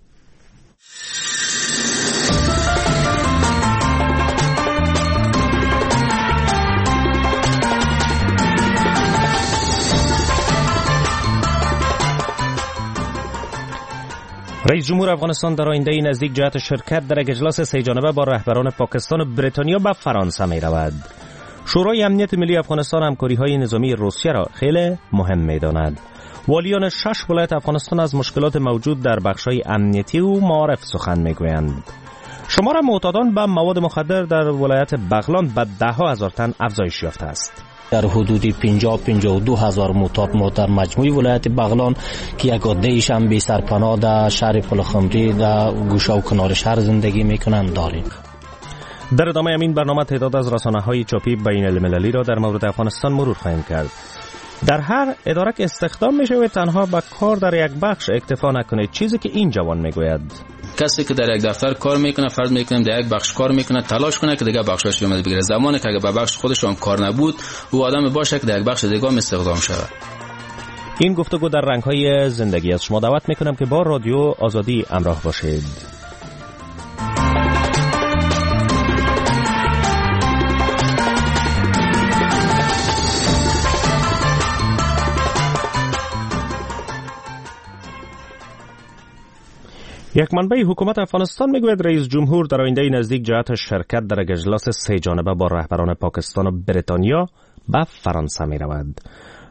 رئیس جمهور افغانستان در آینده نزدیک جهت شرکت در یک اجلاس 3 جانبه با رهبران پاکستان و بریتانیا به فرانسه می رود. شورای امنیت ملی افغانستان همکاری‌های نظامی روسیه را خیلی مهم می داند. والیان 6 ولایت افغانستان از مشکلات موجود در بخش‌های امنیتی و معارف سخن می گویند. شمار معتادان به مواد مخدر در ولایت بغلان به 10,000 تن افزایش یافته است. در حدود 50-52 هزار معتاد در مجموع ولایت بغلان که یک عده‌ایش هم بی سرپناه در شهر پلخمری در گوشه و کنار شهر زندگی میکنند داریم. در ادامه این برنامه تعداد از رسانه‌های چاپی بین المللی را در مورد افغانستان مرور خواهیم کرد. در هر اداره که استخدام میشه تنها به کار در یک بخش اکتفا نکنید، چیزی که این جوان میگوید. کسی که در یک دفتر کار میکنه فرض میکنیم در یک بخش کار میکنه تلاش کنه که دیگه بخشش یاد بگیره. زمانی که اگه به بخش خودشون کار نبود او آدم باشه که در یک بخش دیگه استخدام شود. این گفتگو در رنگ‌های زندگی از شما دعوت میکنم که با رادیو آزادی همراه باشید. یک منبع حکومت افغانستان میگوید رئیس جمهور در آینده نزدیک جهت شرکت در اجلاس 3 جانبه با رهبران پاکستان و بریتانیا به فرانسه می رود.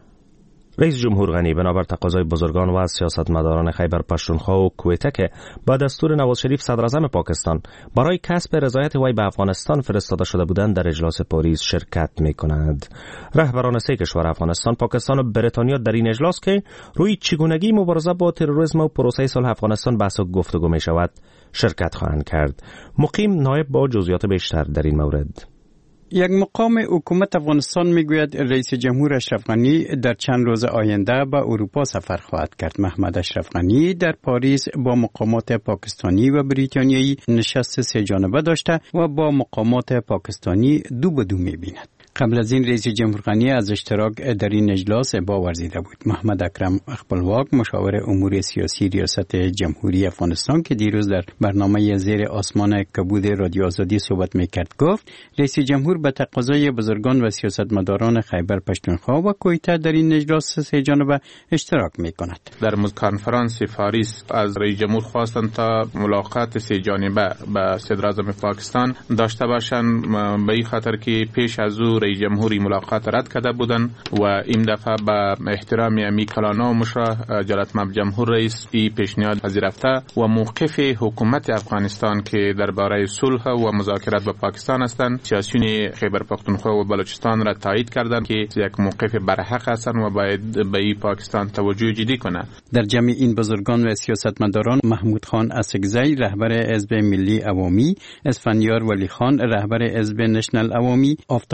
رئیس جمهور غنی بنابر تقاضای بزرگان و سیاستمداران خیبر پشتونخوا و کویته که با دستور نواز شریف صدر اعظم پاکستان برای کسب رضایت وی به افغانستان فرستاده شده بودند در اجلاس پاریس شرکت می کند. رهبران 3 کشور افغانستان، پاکستان و بریتانیا در این اجلاس که روی چگونگی مبارزه با تروریسم و پروسه صلح افغانستان بحث و گفتگو می شود شرکت خواهند کرد. مقیم نایب با جزئیات بیشتر در این مورد. یک مقام حکومت افغانستان میگوید رئیس جمهور اشرف غنی در چند روز آینده به اروپا سفر خواهد کرد. محمد اشرف غنی در پاریس با مقامات پاکستانی و بریتانیایی نشست 3 جانبه داشته و با مقامات پاکستانی 2 به 2 میبیند. قبل از این رئیس جمهور غنی از اشتراک در این اجلاس باورزیده بود. محمد اکرم خپلواک مشاور امور سیاسی ریاست جمهوری افغانستان که دیروز در برنامه زیر آسمان کبود رادیو آزادی صحبت میکرد گفت رئیس جمهور به تقاضای بزرگان و سیاستمداران خیبر پشتونخوا و کویته در این اجلاس 3 جانبه اشتراک میکند. در کنفرانس پاریس از رئیس جمهور خواستند تا ملاقات 3 جانبه با صدر اعظم پاکستان داشته باشند به این خاطر که پیش از او رئیس جمهوری ملاقات رد کرده بودند و این دفعه به احترام امی کلانا و مشرا جلالت مآب جمهور رئیس این پیشنهاد پذیرفته و موقف حکومت افغانستان که درباره صلح و مذاکرات با پاکستان هستند سیاسیون خیبر پختونخوا و بلوچستان را تایید کردند که یک موقف برحق هستند و باید به این پاکستان توجه جدی کنه. در جمع این بزرگان و سیاستمداران محمود خان اسکزی رهبر حزب ملی عوامی، اسفندیار ولی خان رهبر حزب نشنل عوامی، آفتاب احمد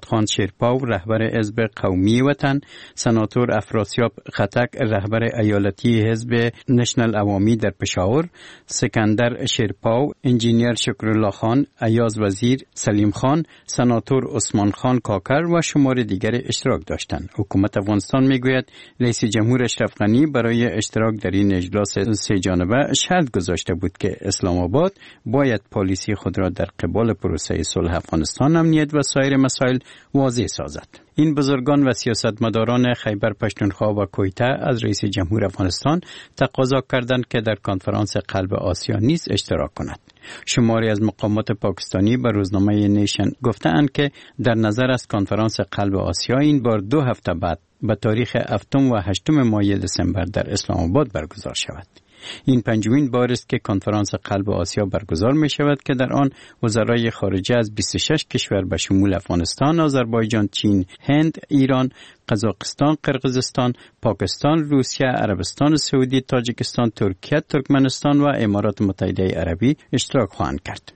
خان شیرپاو رهبر حزب قومی وطن، سناتور افراسیاب خطک رهبر ایالتی حزب نشنل عوامی در پشاور، سکندر شیرپاو، انجینیر شکرالله خان، ایاز وزیر، سلیم خان، سناتور عثمان خان کاکر و شمار دیگر اشتراک داشتند. حکومت افغانستان میگوید رئیس جمهور اشرف غنی برای اشتراک در این اجلاس سه جانبه شرط گذاشته بود که اسلام آباد باید پالیسی خود را در قبال پروسه صلح افغانستان، امنیت و سایر مسائل واضح سازد. این بزرگان و سیاستمداران خیبر پختونخوا و کویته از رئیس جمهور افغانستان تقاضا کردند که در کنفرانس قلب آسیا نیز اشتراک کند. شماری از مقامات پاکستانی به روزنامه نیشن گفتند که در نظر است کنفرانس قلب آسیا این بار 2 هفته بعد به تاریخ 7 و 8 ماه دسامبر در اسلام آباد برگزار شود. این پنجمین بار است که کنفرانس قلب آسیا برگزار می شود که در آن وزرای خارجه از 26 کشور به شمول افغانستان، آذربایجان، چین، هند، ایران، قزاقستان، قرقیزستان، پاکستان، روسیه، عربستان سعودی، تاجیکستان، ترکیه، ترکمنستان و امارات متحده عربی اشتراک خواهند کرد.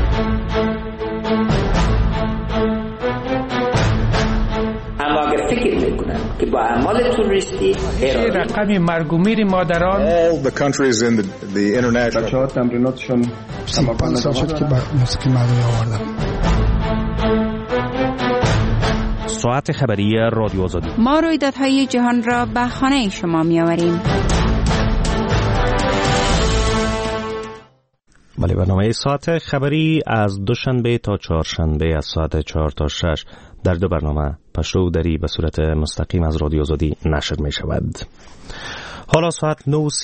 اگر فکر میکنن که با اعمال تروریستی رقم مرگ و میر مادران all the countries in the international بچه‌ها تمریناتشون 35 سال شد که موسیقی مردمی آوردم. ساعت خبری رادیو آزادی. ما رویدادهای جهان را به خانه شما می‌آوریم. بله، برنامه ساعت خبری از دوشنبه تا چهارشنبه از ساعت 4 تا 6 در 2 برنامه پشت و دری به صورت مستقیم از رادیو آزادی نشر می شود. حالا ساعت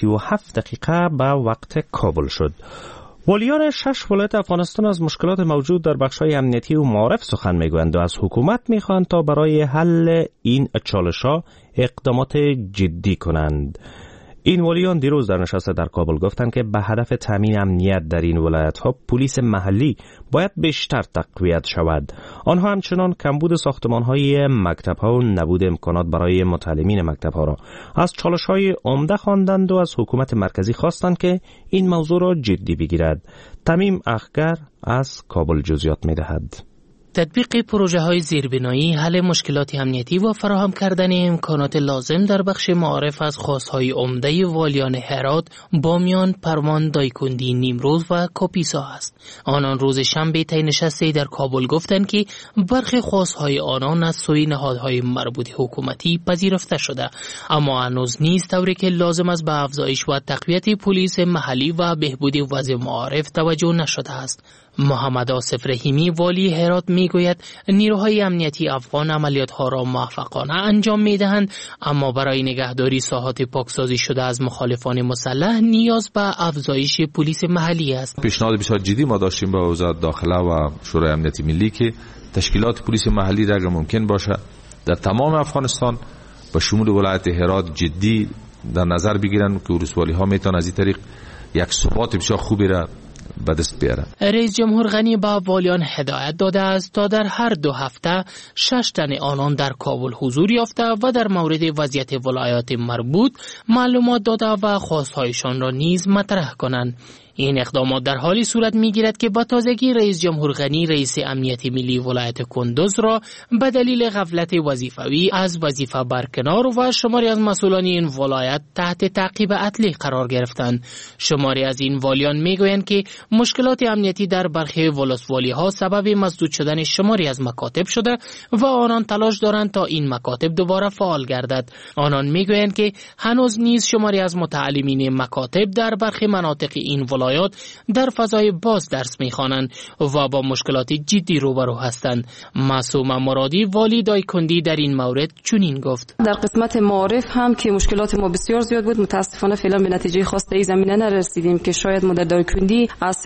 9:37 به وقت کابل شد. والیان 6 ولایت افغانستان از مشکلات موجود در بخش‌های امنیتی و معارف سخن می‌گویند و از حکومت می‌خواهند تا برای حل این چالش‌ها اقدامات جدی کنند. این والیان دیروز در نشست در کابل گفتند که به هدف تامین امنیت در این ولایت‌ها پلیس محلی باید بیشتر تقویت شود. آنها همچنان کمبود ساختمان‌های مکتب‌ها و نبود امکانات برای متعلمین مکتب‌ها را از چالش‌های عمده خواندند و از حکومت مرکزی خواستند که این موضوع را جدی بگیرد. تمیم اخگر از کابل جزئیات می‌دهد. تطبیق پروژه های زیربنایی، حل مشکلات امنیتی و فراهم کردن امکانات لازم در بخش معارف از خواستهای عمده والیان هرات، بامیان، پروان، دایکندی، نیمروز و کاپیسا است. آنان روز شنبه طی نشستی در کابل گفتند که برخی خواستهای آنان از سوی نهادهای مربوط حکومتی پذیرفته شده، اما هنوز نیست طوری که لازم است به افزایش و تقویت پلیس محلی و بهبود وضع معارف توجه نشده است. محمد آصف رحیمی والی هرات میگوید نیروهای امنیتی افغان عملیات‌ها را موفقانه انجام می‌دهند، اما برای نگهداری ساحات پاکسازی شده از مخالفان مسلح نیاز به افزایش پلیس محلی است. پیشنهاد بسیار جدی ما داشتیم با وزارت داخله و شورای امنیتی ملی که تشکیلات پلیس محلی را اگر ممکن باشه در تمام افغانستان با شمول ولایت هرات جدی در نظر بگیرن که ولسوالی‌ها میتونن از این طریق یک ثبات بسیار خوبی را به دست بیارن. رئیس جمهور غنی به والیان هدایت داده است تا در هر 2 هفته 6 تن آنان در کابل حضور یافته و در مورد وضعیت ولایات مربوط معلومات داده و خواستهایشان را نیز مطرح کنند. این اقدامات در حالی صورت می‌گیرد که با تازگی رئیس جمهور غنی رئیس امنیت ملی ولایت کندوز را به دلیل غفلت وظیفوی از وظیفه برکنار و شماری از مسئولان این ولایت تحت تعقیب عدلی قرار گرفتند. شماری از این والیان میگویند که مشکلات امنیتی در برخی ولسوالی‌ها سبب مسدود شدن شماری از مکاتب شده و آنان تلاش دارند تا این مکاتب دوباره فعال گردد. آنان میگویند که هنوز نیز شماری از متعلمین مکاتب در برخی مناطق این ولایت در فضای باز درس می‌خوانند و با مشکلات جدی روبرو هستند. معصومه مرادی والی دایکندی در این مورد چنین گفت: در قسمت معارف هم که مشکلات ما بسیار زیاد بود، متاسفانه فعلا به نتیجه خواسته ای زمینه نرسیدیم که شاید ما در دایکندی از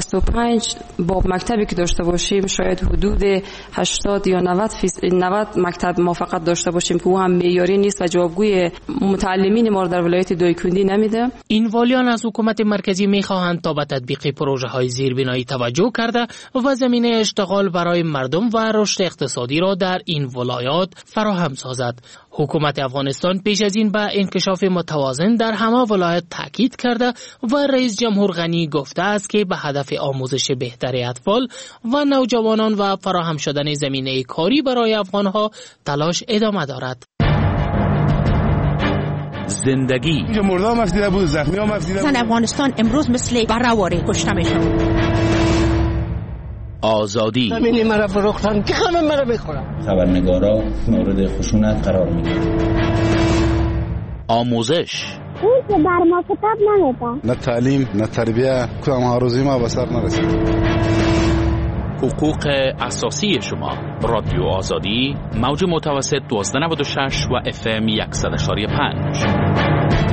365 باب مکتبی که داشته باشیم شاید حدود 80 یا 90 مکتب ما فقط داشته باشیم که او هم معیاری نیست و جوابگوی متعلمین ما در ولایت دایکندی نمیده. این والیان از حکومت مرکزی می‌خواهند آگاهند تا به تطبیق پروژه های زیربنایی توجه کرده و زمینه اشتغال برای مردم و رشد اقتصادی را در این ولایات فراهم سازد. حکومت افغانستان پیش از این به انکشاف متوازن در همه ولایت تاکید کرده و رئیس جمهور غنی گفته است که به هدف آموزش بهتر اطفال و نوجوانان و فراهم شدن زمینه کاری برای افغانها تلاش ادامه دارد. زندگی اینجا مردا مفدیده بود، زخمی ها مفدیده بود. زن افغانستان امروز مثل برهواری کشته میشن. آزادی همینی مرا فروختن که همه مرا بخورن. خبرنگارا مورد خشونت قرار میگیرن. آموزش اون که بر ما کتاب نمیده. نه تعلیم نه تربیه کدام هاروزی ما به سر نرسید. حقوق اساسی شما. رادیو آزادی موج متوسط 1296 و FM 100.5.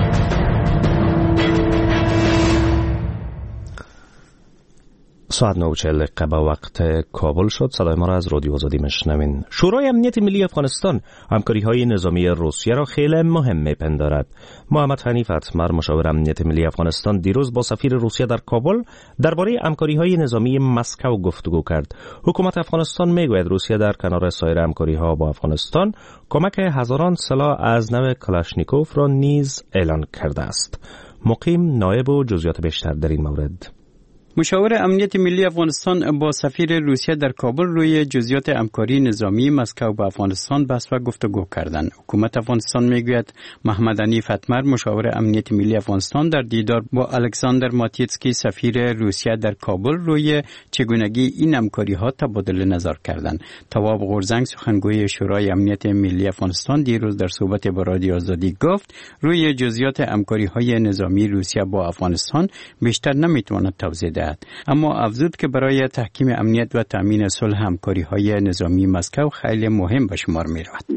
ساعت 9:40 به وقت کابل شد. صدای ما را از رادیو آزادی میشنوین. شورای امنیت ملی افغانستان همکاری‌های نظامی روسیه را خیلی مهم می‌پندارد. محمد حنیف اتمر مشاور امنیت ملی افغانستان دیروز با سفیر روسیه در کابل درباره همکاری‌های نظامی مسکو گفتگو کرد. حکومت افغانستان میگوید روسیه در کنار سایر همکاری‌ها با افغانستان کمک هزاران سلاح از نوع کلاشنیکوف را نیز اعلان کرده است. مقیم نایب و جزئیات بیشتر در این مورد. مشاور امنیت ملی افغانستان با سفیر روسیه در کابل روی جزئیات همکاری نظامی مسکو با افغانستان بحث و گفتگو کردند. حکومت افغانستان میگوید محمد حنیف اتمر مشاور امنیت ملی افغانستان در دیدار با الکساندر ماتیتسکی سفیر روسیه در کابل روی چگونگی این همکاری ها تبادل نظر کردند. تواب غورزنگ سخنگوی شورای امنیت ملی افغانستان دیروز در صحبت با رادیو آزادی گفت روی جزئیات همکاری های نظامی روسیه با افغانستان بیشتر نمیتواند توضیح دهد. اما افزود که برای تحکیم امنیت و تامین صلح همکاری‌های نظامی مسکو خیلی مهم به شمار می‌رود.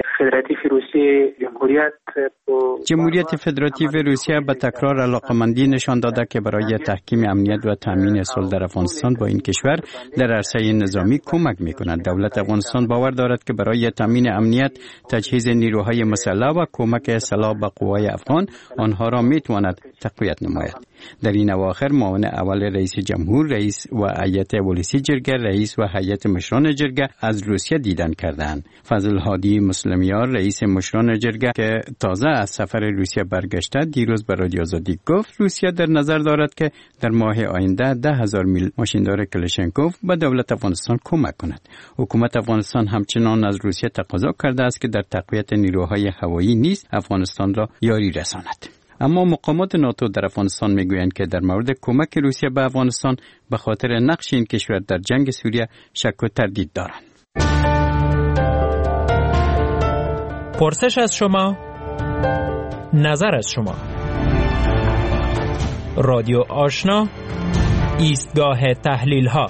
جمهوریت فدراتیو روسیه به تکرار علاقمندی نشان داده که برای تحکیم امنیت و تامین صلح در افغانستان با این کشور در عرصه نظامی کمک می‌کند. دولت افغانستان باور دارد که برای تامین امنیت، تجهیز نیروهای مسلح و کمک سلاح به قوای افغان آنها را می‌تواند تقویت نماید. در این اواخر معاون اول رئیس جمهور، رئیس و هیئت پلیسی جرگه، رئیس و هیئت مشران جرگه از روسیه دیدن کردند. فضل هادی مسلمیار رئیس مشران جرگه که تازه از سفر روسیه برگشته دیروز به رادیو آزادی گفت روسیه در نظر دارد که در ماه آینده 10,000 میل ماشیندار کلاشنکوف به دولت افغانستان کمک کند. حکومت افغانستان همچنان از روسیه تقاضا کرده است که در تقویت نیروهای هوایی نیز افغانستان را یاری رساند. اما مقامات ناتو در افغانستان میگویند که در مورد کمک روسیه به افغانستان به خاطر نقش این کشور در جنگ سوریه شک و تردید دارند. پرسش از شما، نظر از شما. رادیو آشنا، ایستگاه تحلیل ها.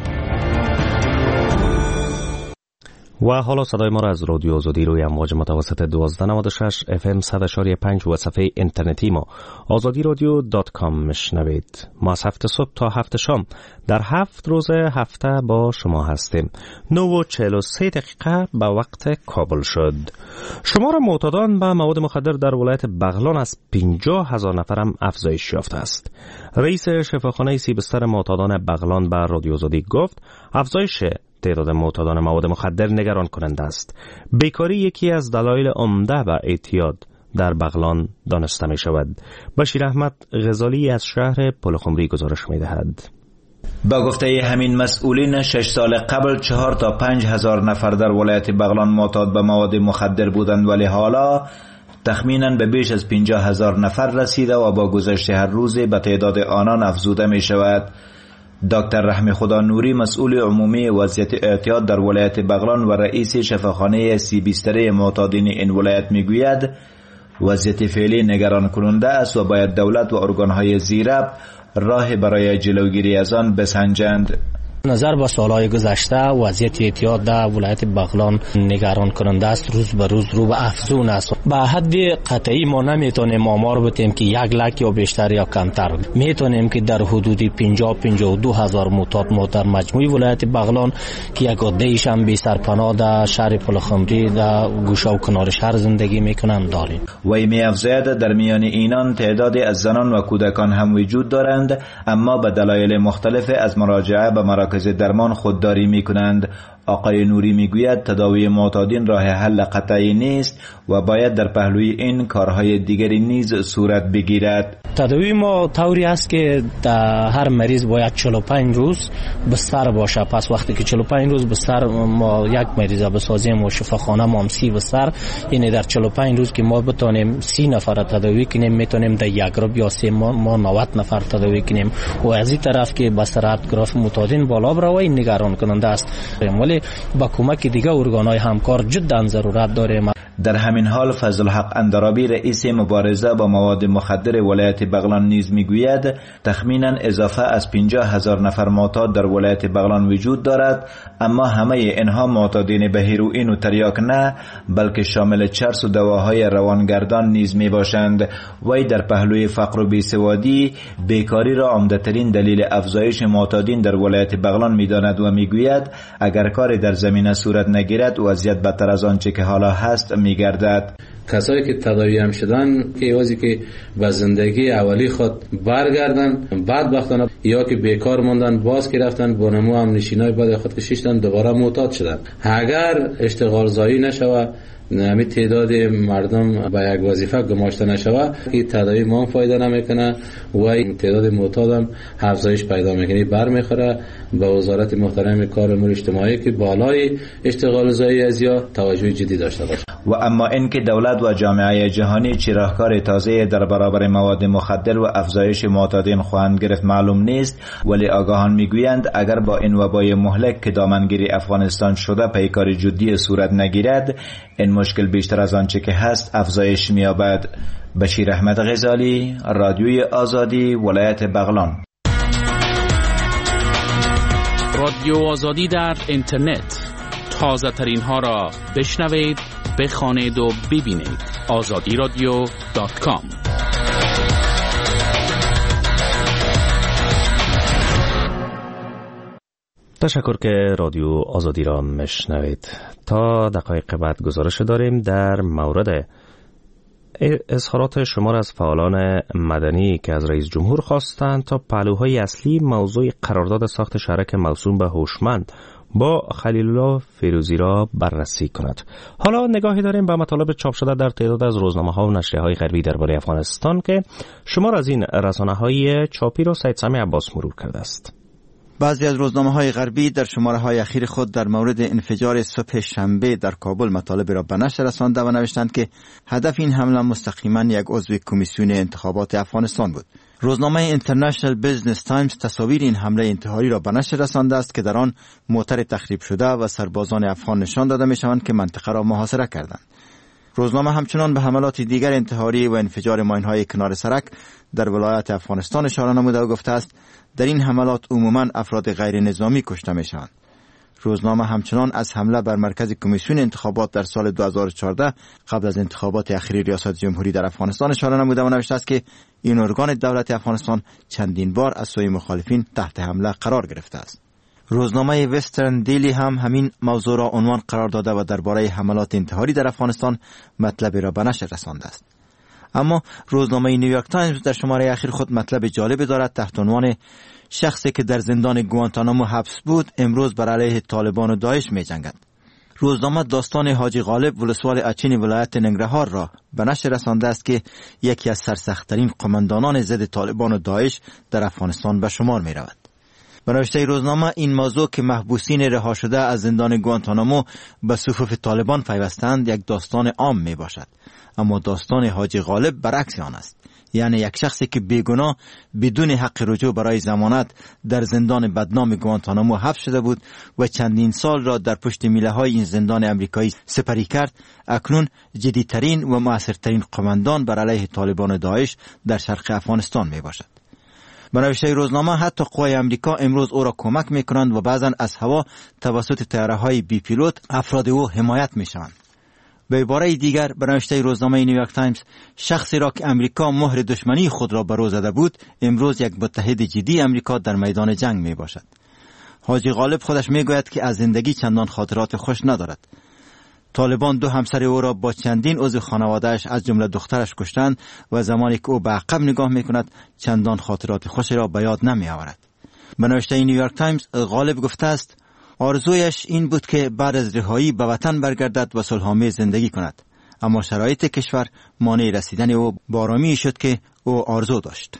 و حالا صدای ما را از رادیو آزادی روی امواج متوسط 1296 FM 100.5 و صفحه اینترنتی ما azadirodio.com میشنوید. ما از هفته صبح تا هفته شام در 7 روز هفته با شما هستیم. 9:43 به وقت کابل شد. شمار معتادان به مواد مخدر در ولایت بغلان از 50,000 نفر هم افزایش یافته است. رئیس شفاخانه سیبستر معتادان بغلان به رادیو آزادی گفت افزایش تعداد معتادان مواد مخدر نگران کننده است. بیکاری یکی از دلایل عمده و اعتیاد در بغلان دانسته می شود. بشیر احمد غزالی از شهر پلخمری گزارش می دهد. با گفته همین مسئولین 6 سال قبل 4 تا 5,000 نفر در ولایت بغلان معتاد به مواد مخدر بودند، ولی حالا تخمیناً به بیش از 50,000 نفر رسیده و با گذشت هر روز به تعداد آنان افزوده می شود. دکتر رحم خدا نوری مسئول عمومی وضعیت اعتیاد در ولایت بغلان و رئیس شفاخانه سیبستر معتادین این ولایت میگوید وضعیت فعلی نگران کننده است و باید دولت و ارگانهای زیربط راه برای جلوگیری از آن بسنجند. نظر به سالهای گذشته وضعیت اعتیاد در ولایت بغلان نگران کننده است، روز به روز رو به افزون است. به حد قطعی ما نمیتونیم آمار بتیم که 1 لک یا بیشتر یا کمتر، میتونیم که در حدود 50-52 هزار معتاد ما در مجموع ولایت بغلان که یک عده‌ایش هم بی سرپناه در شهر پلخمری در گوشه و کنار شهر زندگی میکنند داریم. وی می‌افزاید در میان اینان تعدادی از زنان و کودکان هم وجود دارند، اما به دلایل مختلف از مراجعه به مراکز درمان خودداری میکنند. آقای نوری میگوید تداوی معتادین راه حل قطعی نیست و باید در پهلوی این کارهای دیگری نیز صورت بگیرد. تداوی ما طوری است که در هر مریض باید 45 روز بستر باشه. پس وقتی که 45 روز بستر ما یک مریض بسازیم و شفاخانه ما هم 30 بستر، یعنی در 45 روز که ما بتونیم 30 نفر تداوی کنیم، میتونیم در یک روز یا 3 ماه 90 نفر تداوی کنیم. و از این طرف که بسترات گراف معتادین بالا بره و این نگران کننده است، ولی با کمک دیگه ارگان‌های همکار جدا ضرورت داریم. در همین حال فضل الحق اندرابی رئیس مبارزه با مواد مخدر ولایت بغلان نیز میگوید تخمینا اضافه از 50,000 نفر معتاد در ولایت بغلان وجود دارد، اما همه اینها معتادین به هیروئین و تریاک نه، بلکه شامل چرس و دواهای روانگردان نیز می باشند. وی در پهلوی فقر و بیسوادی بیکاری را عمده‌ترین دلیل افزایش معتادین در ولایت بغلان میداند و میگوید اگر کاری در زمینه صورت نگیرد وضعیت بدتر از آنچه که حالا هست میگردد. کسایی که تداوی هم شدن که ایوازی که به زندگی اولی خود برگردن، بدبختانه یا که بیکار موندن، باز که رفتن با نمو هم نشینای بعد خود کشیدن، دوباره معتاد شدن. اگر اشتغال زایی نشوه، همین تعداد مردم به یک وظیفه گماشته نشوه، این تداوی ما هم فایده نمیکنه و این تعداد معتاد هم افزایش پیدا میکنه. برمیخوره به وزارت محترم کار امور اجتماعی که بالای اشتغال زایی از یا توجه جدی داشته باشه. و اما اینکه دولت و جامعه جهانی چه راهکار تازه در برابر مواد مخدر و افزایش معتادین خواهند گرفت معلوم نیست، ولی آگاهان میگویند اگر با این وبای مهلک که دامنگیری افغانستان شده پیکار جدی صورت نگیرد، این مشکل بیشتر از آنچه که هست افزایش می‌یابد. بشیر احمد غزالی، رادیوی آزادی، ولایت بغلان. رادیو آزادی در اینترنت، تازه ترین ها را بشنوید، بخوانید و ببینید. azadiradio.com. تشکر که رادیو آزادی را مشنوید. تا دقایق بعد گزارش داریم در مورد اظهارات شمار از فعالان مدنی که از رئیس جمهور خواستند تا پهلوهای اصلی موضوع قرارداد ساخت شرک موسوم به هوشمند با خلیل الله فیروزی را بررسی کند. حالا نگاهی داریم به مطالب چاپ شده در تعداد از روزنامه‌ها و نشریه‌های غربی درباره افغانستان که شمار از این رسانه‌های چاپی را سید سامی عباس مرور کرده است. بعضی از روزنامه‌های غربی در شماره‌های اخیر خود در مورد انفجار صبح شنبه در کابل مطالب را به نشر رسانده و نوشتند که هدف این حمله مستقیما یک عضو کمیسیون انتخابات افغانستان بود. روزنامه اینترنشنال بیزنس تایمز تصاویر این حمله انتحاری را به نشر رسانده است که در آن موتر تخریب شده و سربازان افغان نشان داده می‌شوند که منطقه را محاصره کردند. روزنامه همچنان به حملات دیگر انتحاری و انفجار ماین‌های کنار سرک در ولایت افغانستان اشاره نموده و گفته است در این حملات عموماً افراد غیر نظامی کشته می‌شوند. روزنامه همچنان از حمله بر مرکز کمیسیون انتخابات در سال 2014 قبل از انتخابات اخیر ریاست جمهوری در افغانستان اشاره نموده و نوشته است که این ارگان دولت افغانستان چندین بار از سوی مخالفین تحت حمله قرار گرفته است. روزنامه وسترن دیلی هم همین موضوع را عنوان قرار داده و درباره حملات انتحاری در افغانستان مطلب را به نشر رسانده است. اما روزنامه نیویورک تایمز در شماره اخیر خود مطلب جالب دارد تحت عنوان شخصی که در زندان گوانتانامو حبس بود امروز بر علیه طالبان و داعش می جنگد. روزنامه داستان حاجی غالب ولسوال اچین ولایت ننگرهار را به نشر رسانده است که یکی از سرسخت‌ترین قماندانان ضد طالبان و داعش در افغانستان به شمار می رود. به نوشته روزنامه این موضوع که محبوسین رها شده از زندان گوانتانامو به صفوف طالبان پیوستند یک داستان عام می باشد، اما داستان حاجی غالب برعکس آن است. یعنی یک شخصی که بیگناه بدون حق رجوع برای ضمانت در زندان بدنام گوانتانامو حبس شده بود و چندین سال را در پشت میله‌های این زندان امریکایی سپری کرد، اکنون جدیدترین و مؤثرترین قماندان بر علیه طالبان و داعش در شرق افغانستان می باشد. به نوشته روزنامه حتی قوای امریکا امروز او را کمک میکنند و بعضا از هوا توسط طیاره‌های بی پیلوت افراد او حمایت میشوند. به عباره دیگر به نوشته روزنامه نیویورک تایمز، شخصی را که امریکا مهر دشمنی خود را بر او زده بود امروز یک متحد جدی امریکا در میدان جنگ می باشد. حاجی غالب خودش می گوید که از زندگی چندان خاطرات خوش ندارد. طالبان 2 همسر او را با چندین عضو خانواده‌اش از جمله دخترش کشتند و زمانی که او به عقب نگاه می کند چندان خاطرات خوشی را به یاد نمی آورد. به نوشته نیویورک تایمز غالب گفته است آرزویش این بود که بعد از رهایی به وطن برگردد و صلح‌آمیز زندگی کند، اما شرایط کشور مانع رسیدن او به آرامی شد که او آرزو داشت.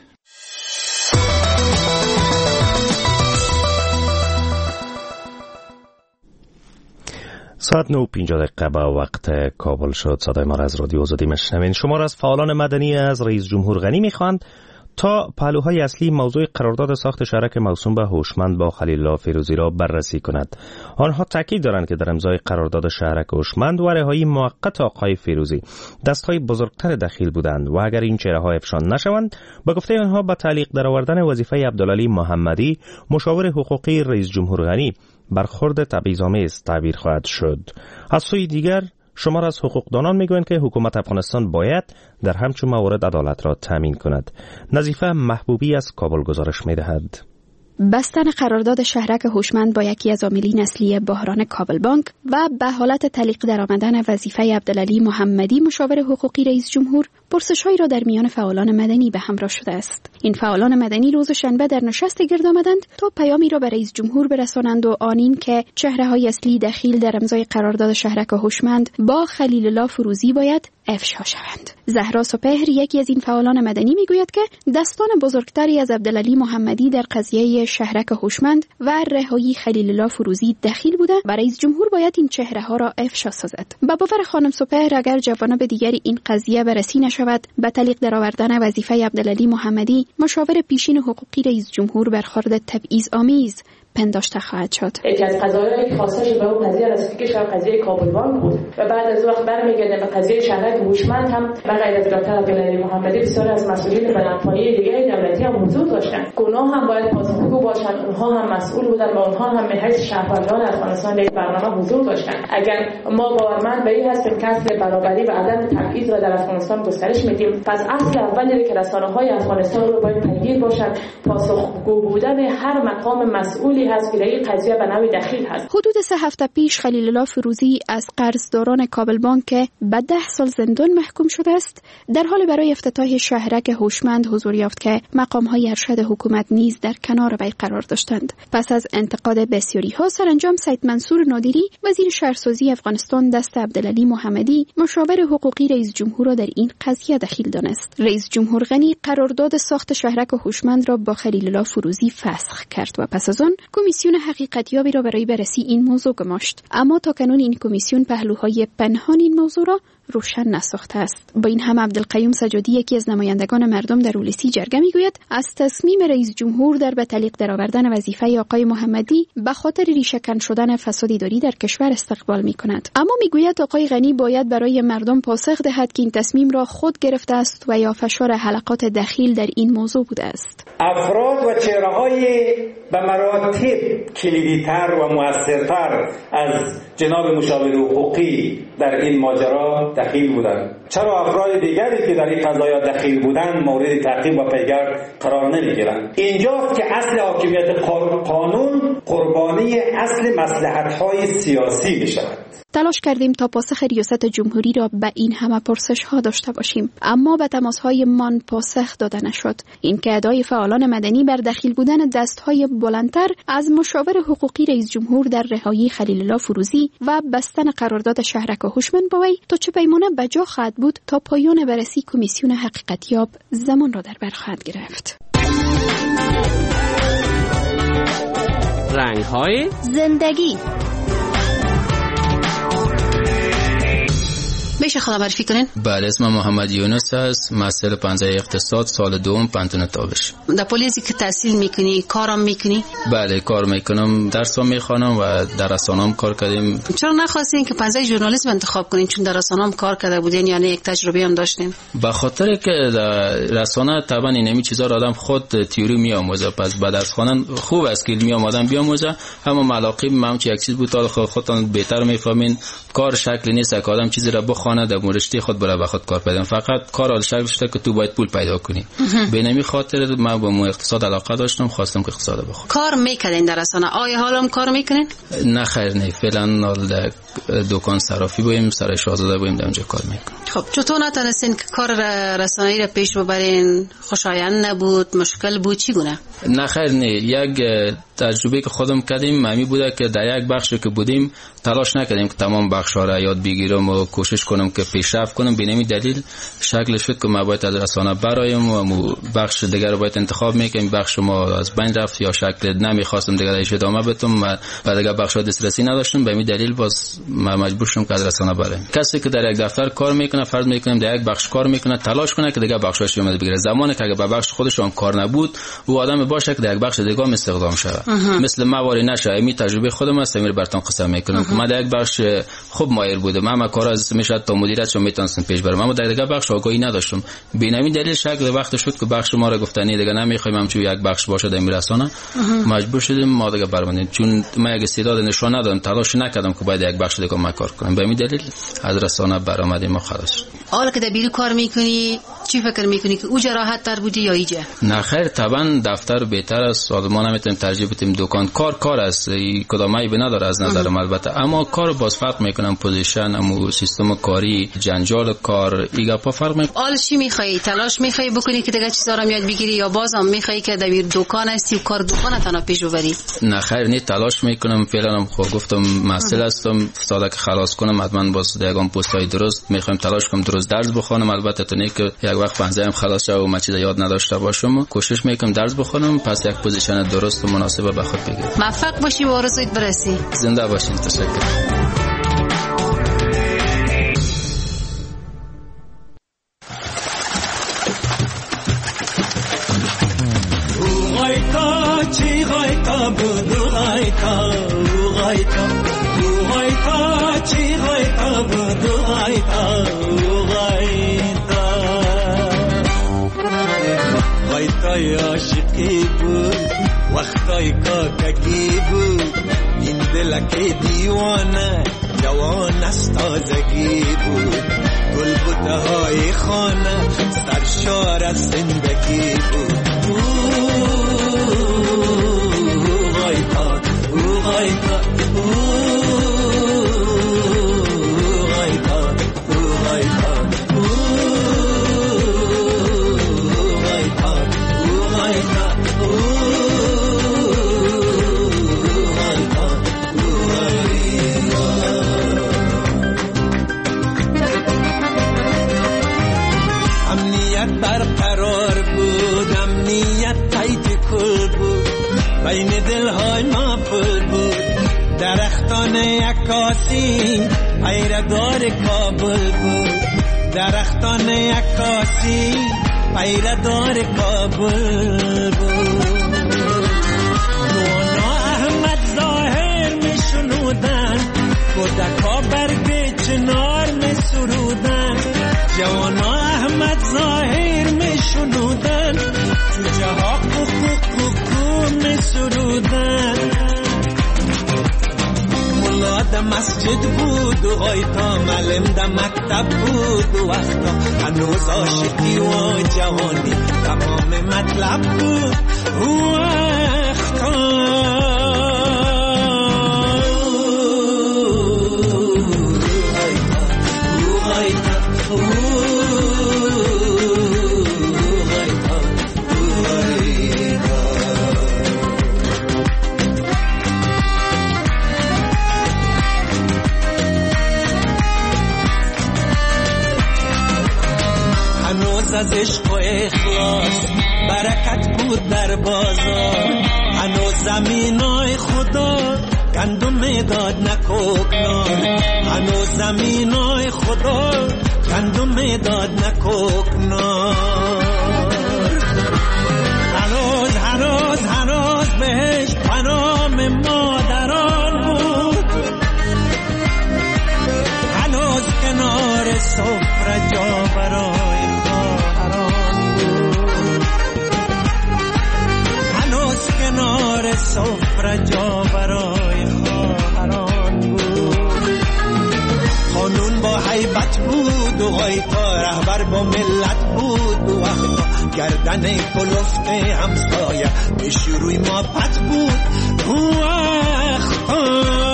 ساعت 9:50 به وقت کابل شد. صدای ما را از رادیو آزادی میشنوین. شما را از فعالان مدنی از رئیس جمهور غنی میخواند تا پهلوهای اصلی موضوع قرارداد ساخت شهرک موسوم به هوشمند با خلیل الله فیروزی را بررسی کند. آنها تاکید دارند که در امضای قرارداد شهرک هوشمند و رهایی موقت آقای فیروزی دستهای بزرگتر دخیل بودند و اگر این چهره‌ها افشان نشوند به گفته آنها به تعلیق درآوردن وظیفه عبدالعلی محمدی مشاور حقوقی رئیس جمهور غنی برخورد تبعیض‌آمیز تعبیر خواهد شد. از سوی دیگر شمار از حقوقدانان میگویند که حکومت افغانستان باید در همچون موارد عدالت را تامین کند. نظیفه محبوبی از کابل گزارش میدهد. بستن قرارداد شهرک هوشمند با یکی از عاملین اصلی بحران کابل بانک و به حالت تعلیق درآمدن وظیفه عبدالعلی محمدی مشاور حقوقی رئیس جمهور پرسش‌هایی را در میان فعالان مدنی به همراه شده است. این فعالان مدنی روز شنبه در نشست گرد آمدند تا پیامی را به رئیس جمهور برسانند و آن این که چهره‌های اصلی دخیل در امضای قرارداد شهرک هوشمند با خلیل الله فیروزی باید افشا شوند. زهرا سپهر یکی از این فعالان مدنی میگوید که دستان بزرگتری از عبدالعلی محمدی در قضیه شهرک هوشمند و رهایی خلیل الله فیروزی دخیل بوده و رئیس جمهور باید این چهره‌ها را افشا سازد. به باور خانم سپهر اگر جوانب دیگری این قضیه بررسی نشود به تعلیق درآوردن وظیفه عبدالعلی محمدی مشاور پیشین حقوقی رئیس جمهور برخورد تبعیض‌آمیز پنداشته خواهد شد. یکی از قضایایی که خواسته شد به اون قضیه رسیدگی شد قضیه کابل بانک بود و بعد از وقت برمیگردیم به قضیه شهرک هوشمند هم به غیر از دکتر عبدالعلی محمدی بسیاری از مسئولین بلندپایه دیگه دولتی هم حضور داشتن. اونها هم باید پاسخگو باشن، اونها هم مسئول بودن و اونها هم به حیث شهروندان افغانستان در برنامه حضور داشتن. اگر ما باورمند به این هستیم که اصل برابری و عدم تبعیض را در افغانستان گسترش میدیم، پس اصل اولی که رسانه‌های افغانستان رو باید پیگیر باشن، پاسخگو بودن هر مقام مسئول هست که در این قضیه به نوعی دخیل هست. حدود 3 هفته پیش خلیل الله فیروزی از قرضداران کابل بانک که به 10 سال زندان محکوم شده است در حال برای افتتاح شهرک هوشمند حضور یافت که مقام‌های ارشد حکومت نیز در کنار وی قرار داشتند. پس از انتقاد بسیاری‌ها سرانجام سید منصور نادری وزیر شهرسازی افغانستان دست عبدالعلی محمدی مشاور حقوقی رئیس جمهور را در این قضیه دخیل دانست. رئیس جمهور غنی قرارداد ساخت شهرک هوشمند را با خلیل الله فیروزی فسخ کرد و پس از آن کمیسیون حقیقتیابی را برای بررسی این موضوع گماشت، اما تاکنون این کمیسیون پهلوهای پنهان این موضوع را روشن نساخته است. با این هم عبدالقیوم سجادی یکی از نمایندگان مردم در اولسی جرگه میگوید از تصمیم رئیس جمهور در به تعلیق درآوردن وظیفه آقای محمدی به خاطر ریشه‌کن شدن فساد اداری در کشور استقبال میکند، اما میگوید آقای غنی باید برای مردم پاسخ دهد که این تصمیم را خود گرفته است و یا فشار حلقات دخیل در این موضوع بوده است. افراد و چهره‌های به مراتب کلیدی‌تر و مؤثرتر از جناب مشاور حقوقی در این ماجرا دخیل بودند. چرا افراد دیگری که در این قضایا دخیل بودند مورد تعقیب و پیگرد قرار نمیگیرند؟ اینجاست که اصل حاکمیت قانون قربانی اصل مصلحت‌های سیاسی می‌شود. تلاش کردیم تا پاسخ ریاست جمهوری را به این همه پرسش ها داشته باشیم، اما به تماس‌های من پاسخ داده نشد. این که ادعای فعالان مدنی بر دخیل بودن دست‌های بلندتر از مشاور حقوقی رئیس جمهور در رهایی خلیل الله فیروزی و بستن قرارداد شهرک هوشمند با وی تا چه پیمانه بجا خواهد بود تا پایان بررسی کمیسیون حقیقتیاب زمان را در بر خواهد گرفت. رنگ‌های زندگی. میشه خدا معرفی کنین؟ بله، اسم محمد یونس است، محصل 15 اقتصاد، سال دوم پنتون تابش. در پلیسی که تحصیل میکنی کارم میکنی؟ بله کار میکنم، درسام میخوانم و در رسانه‌ام کار کردیم. چرا نخواستین که پنجه ژورنالیسم انتخاب کنین چون در رسانه‌ام کار کرده بودین یعنی یک تجربه هم داشتین؟ به خاطر که در رسانه طبعا اینمی چیزا رو آدم خود تئوری میآموزه، پس بعد از خوانن خوب است که علمی آدم بیاموزه، اما ملاقی من چه یک چیز بود تا خودتون بهتر میفهمین. کار شکلی نیست که آدم چیزی را بخونه در رشته خود برای خود کار پیدا، فقط کار شکل شده که تو باید پول پیدا کنی. به نمی خاطر من به اقتصاد علاقه داشتم، خواستم که اقتصاد بخونم. کار میکنین در رسانه؟ آیا حالا کار میکنین؟ نه خیر، نه فعلا در دکان صرافی بودیم، سر شاهزاده بودیم، در اونجا کار میکنم. خب چطور نتونستین که کار رسانه‌ای را پیش ببرین؟ خوشایند نبود؟ مشکل بود؟ چی گونه؟ نه خیر، نه. یک تجربه که خودم کردیم ممی بوده که در یک بخشی که بودیم تلاش نکردیم که تمام بخش‌ها را یاد بگیرم و کوشش کنم که پیشرفت کنم. به همین دلیل شکل شد که ما باید از رسانه برایم و بخش دیگر رو باید انتخاب میکنیم. بخش ما از بین رفت یا شکل نمیخواستم دیگر ایش ادامه بدم و بعد دیگر بخش‌ها دسترسی نداشتم. به همین دلیل باز ما مجبور شدم که از رسانه برایم. کسی که در یک دفتر کار میکنه فرض میکنیم در یک بخش کار میکنه، تلاش کنه که دیگر بخشاش رو بگیره. زمانی که اگه به بخش خودش هم کار نبود او آدم باشه که در یک بخش دیگه هم استخدام شه. مثل مواری نشه. این تجربه خودم است، امیر براتون قسم میکنم که من در یک بخش خوب مایل بودم، اما کار از میشد تا مدیریتش میتونستم پیش برم، اما در دیگه بخش آگاهی نداشتم. به همین دلیل شکل وقت شد که بخش ما را گفتنی دیگه نمیخوایم هم چون یک بخش باشه در میرسانه، مجبور شدیم ما دیگه برمونیم، چون من یک استعداد نشون ندادم، تلاش نکردم که باید یک بخش دیگه ما کار کنم. به همین دلیل از رسانه برآمدیم و خلاص. حالا که در بیرو کار میکنی چی فکر میکنی که اوجا راحت تر بودی یا ایجا؟ نه خیر، طبعا دفتر بهتر است، ما نمیتونیم ترجیح بدیم دکان. کار است، کدامایی به نداره از نظر من البته، اما کار باز فرق میکنم، پوزیشن و سیستم کاری، جنجال کار ایگا پا فرق میکنه. حالا چی میخوای؟ تلاش میخوای بکنی که دیگه چیزا رو یاد بگیری یا بازم میخوای که در دکان هستی و کار دکان تنها پیش ببری؟ نه خیر، نه تلاش میکنم. فعلا هم خب گفتم مسئله هستم استاد که خلاص کنم، حتما باز دیگه پستای درست میخوام تلاش کنم، درست درس بخونم. البته تا نه که یک وقت پنځه هم خلاص شو و ما چیزا یاد نداشته باشم، کوشش میکنم درس بخونم، پس یک پوزیشن درست و مناسب به خود بگیرم. موفق باشی و آرزویت برسی. زنده باشین. تشکر. عاشقی بود وقتای کاکگی بود، این دلک دیوانه جوان است تازگی بود، گل بوته های خانه سرشار از زندگی بود. غایتا غایتا بین دلهای ما پل بود، درختان عکاسی پیردار کابل بود، درختان عکاسی پیردار کابل بود. نوانا احمد ظاهر می شنودن، کودکا برگ چنار می سرودن، جوانا احمد ظاهر می شنودن، جوجه ها می سرودن. ملا در مسجد بود و غایتا معلم در مکتب بود و وقتا هنوز عاشقی و جوانی تمام مطلب بود و وقتا از عشق و اخلاص برکت بود در بازار، هنوز زمینای خدا گندم میداد نکوکنار، هنوز زمینای خدا گندم داد نکوکنار. هنوز بهش پنام مادران بود، هنوز کنار سفره جا برای خواهران بود، هنوز کنار سفره جا برای خواهران بود. قانون با حیبت بود و غیتا رهبر با ملت بود و وقتا گردن کلفت همسایه به شروع ما پت بود و وقتا.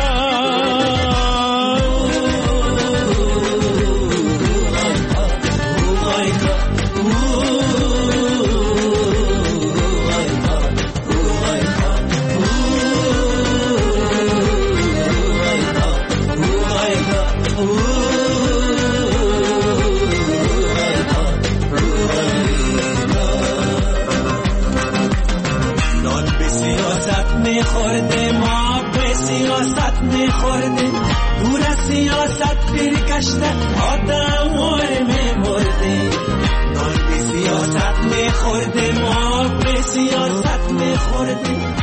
میخورده ما به سیاست میخورده، دور سیاست برگشته آدم میمرده. نان به سیاست میخورده ما به سیاست میخورده،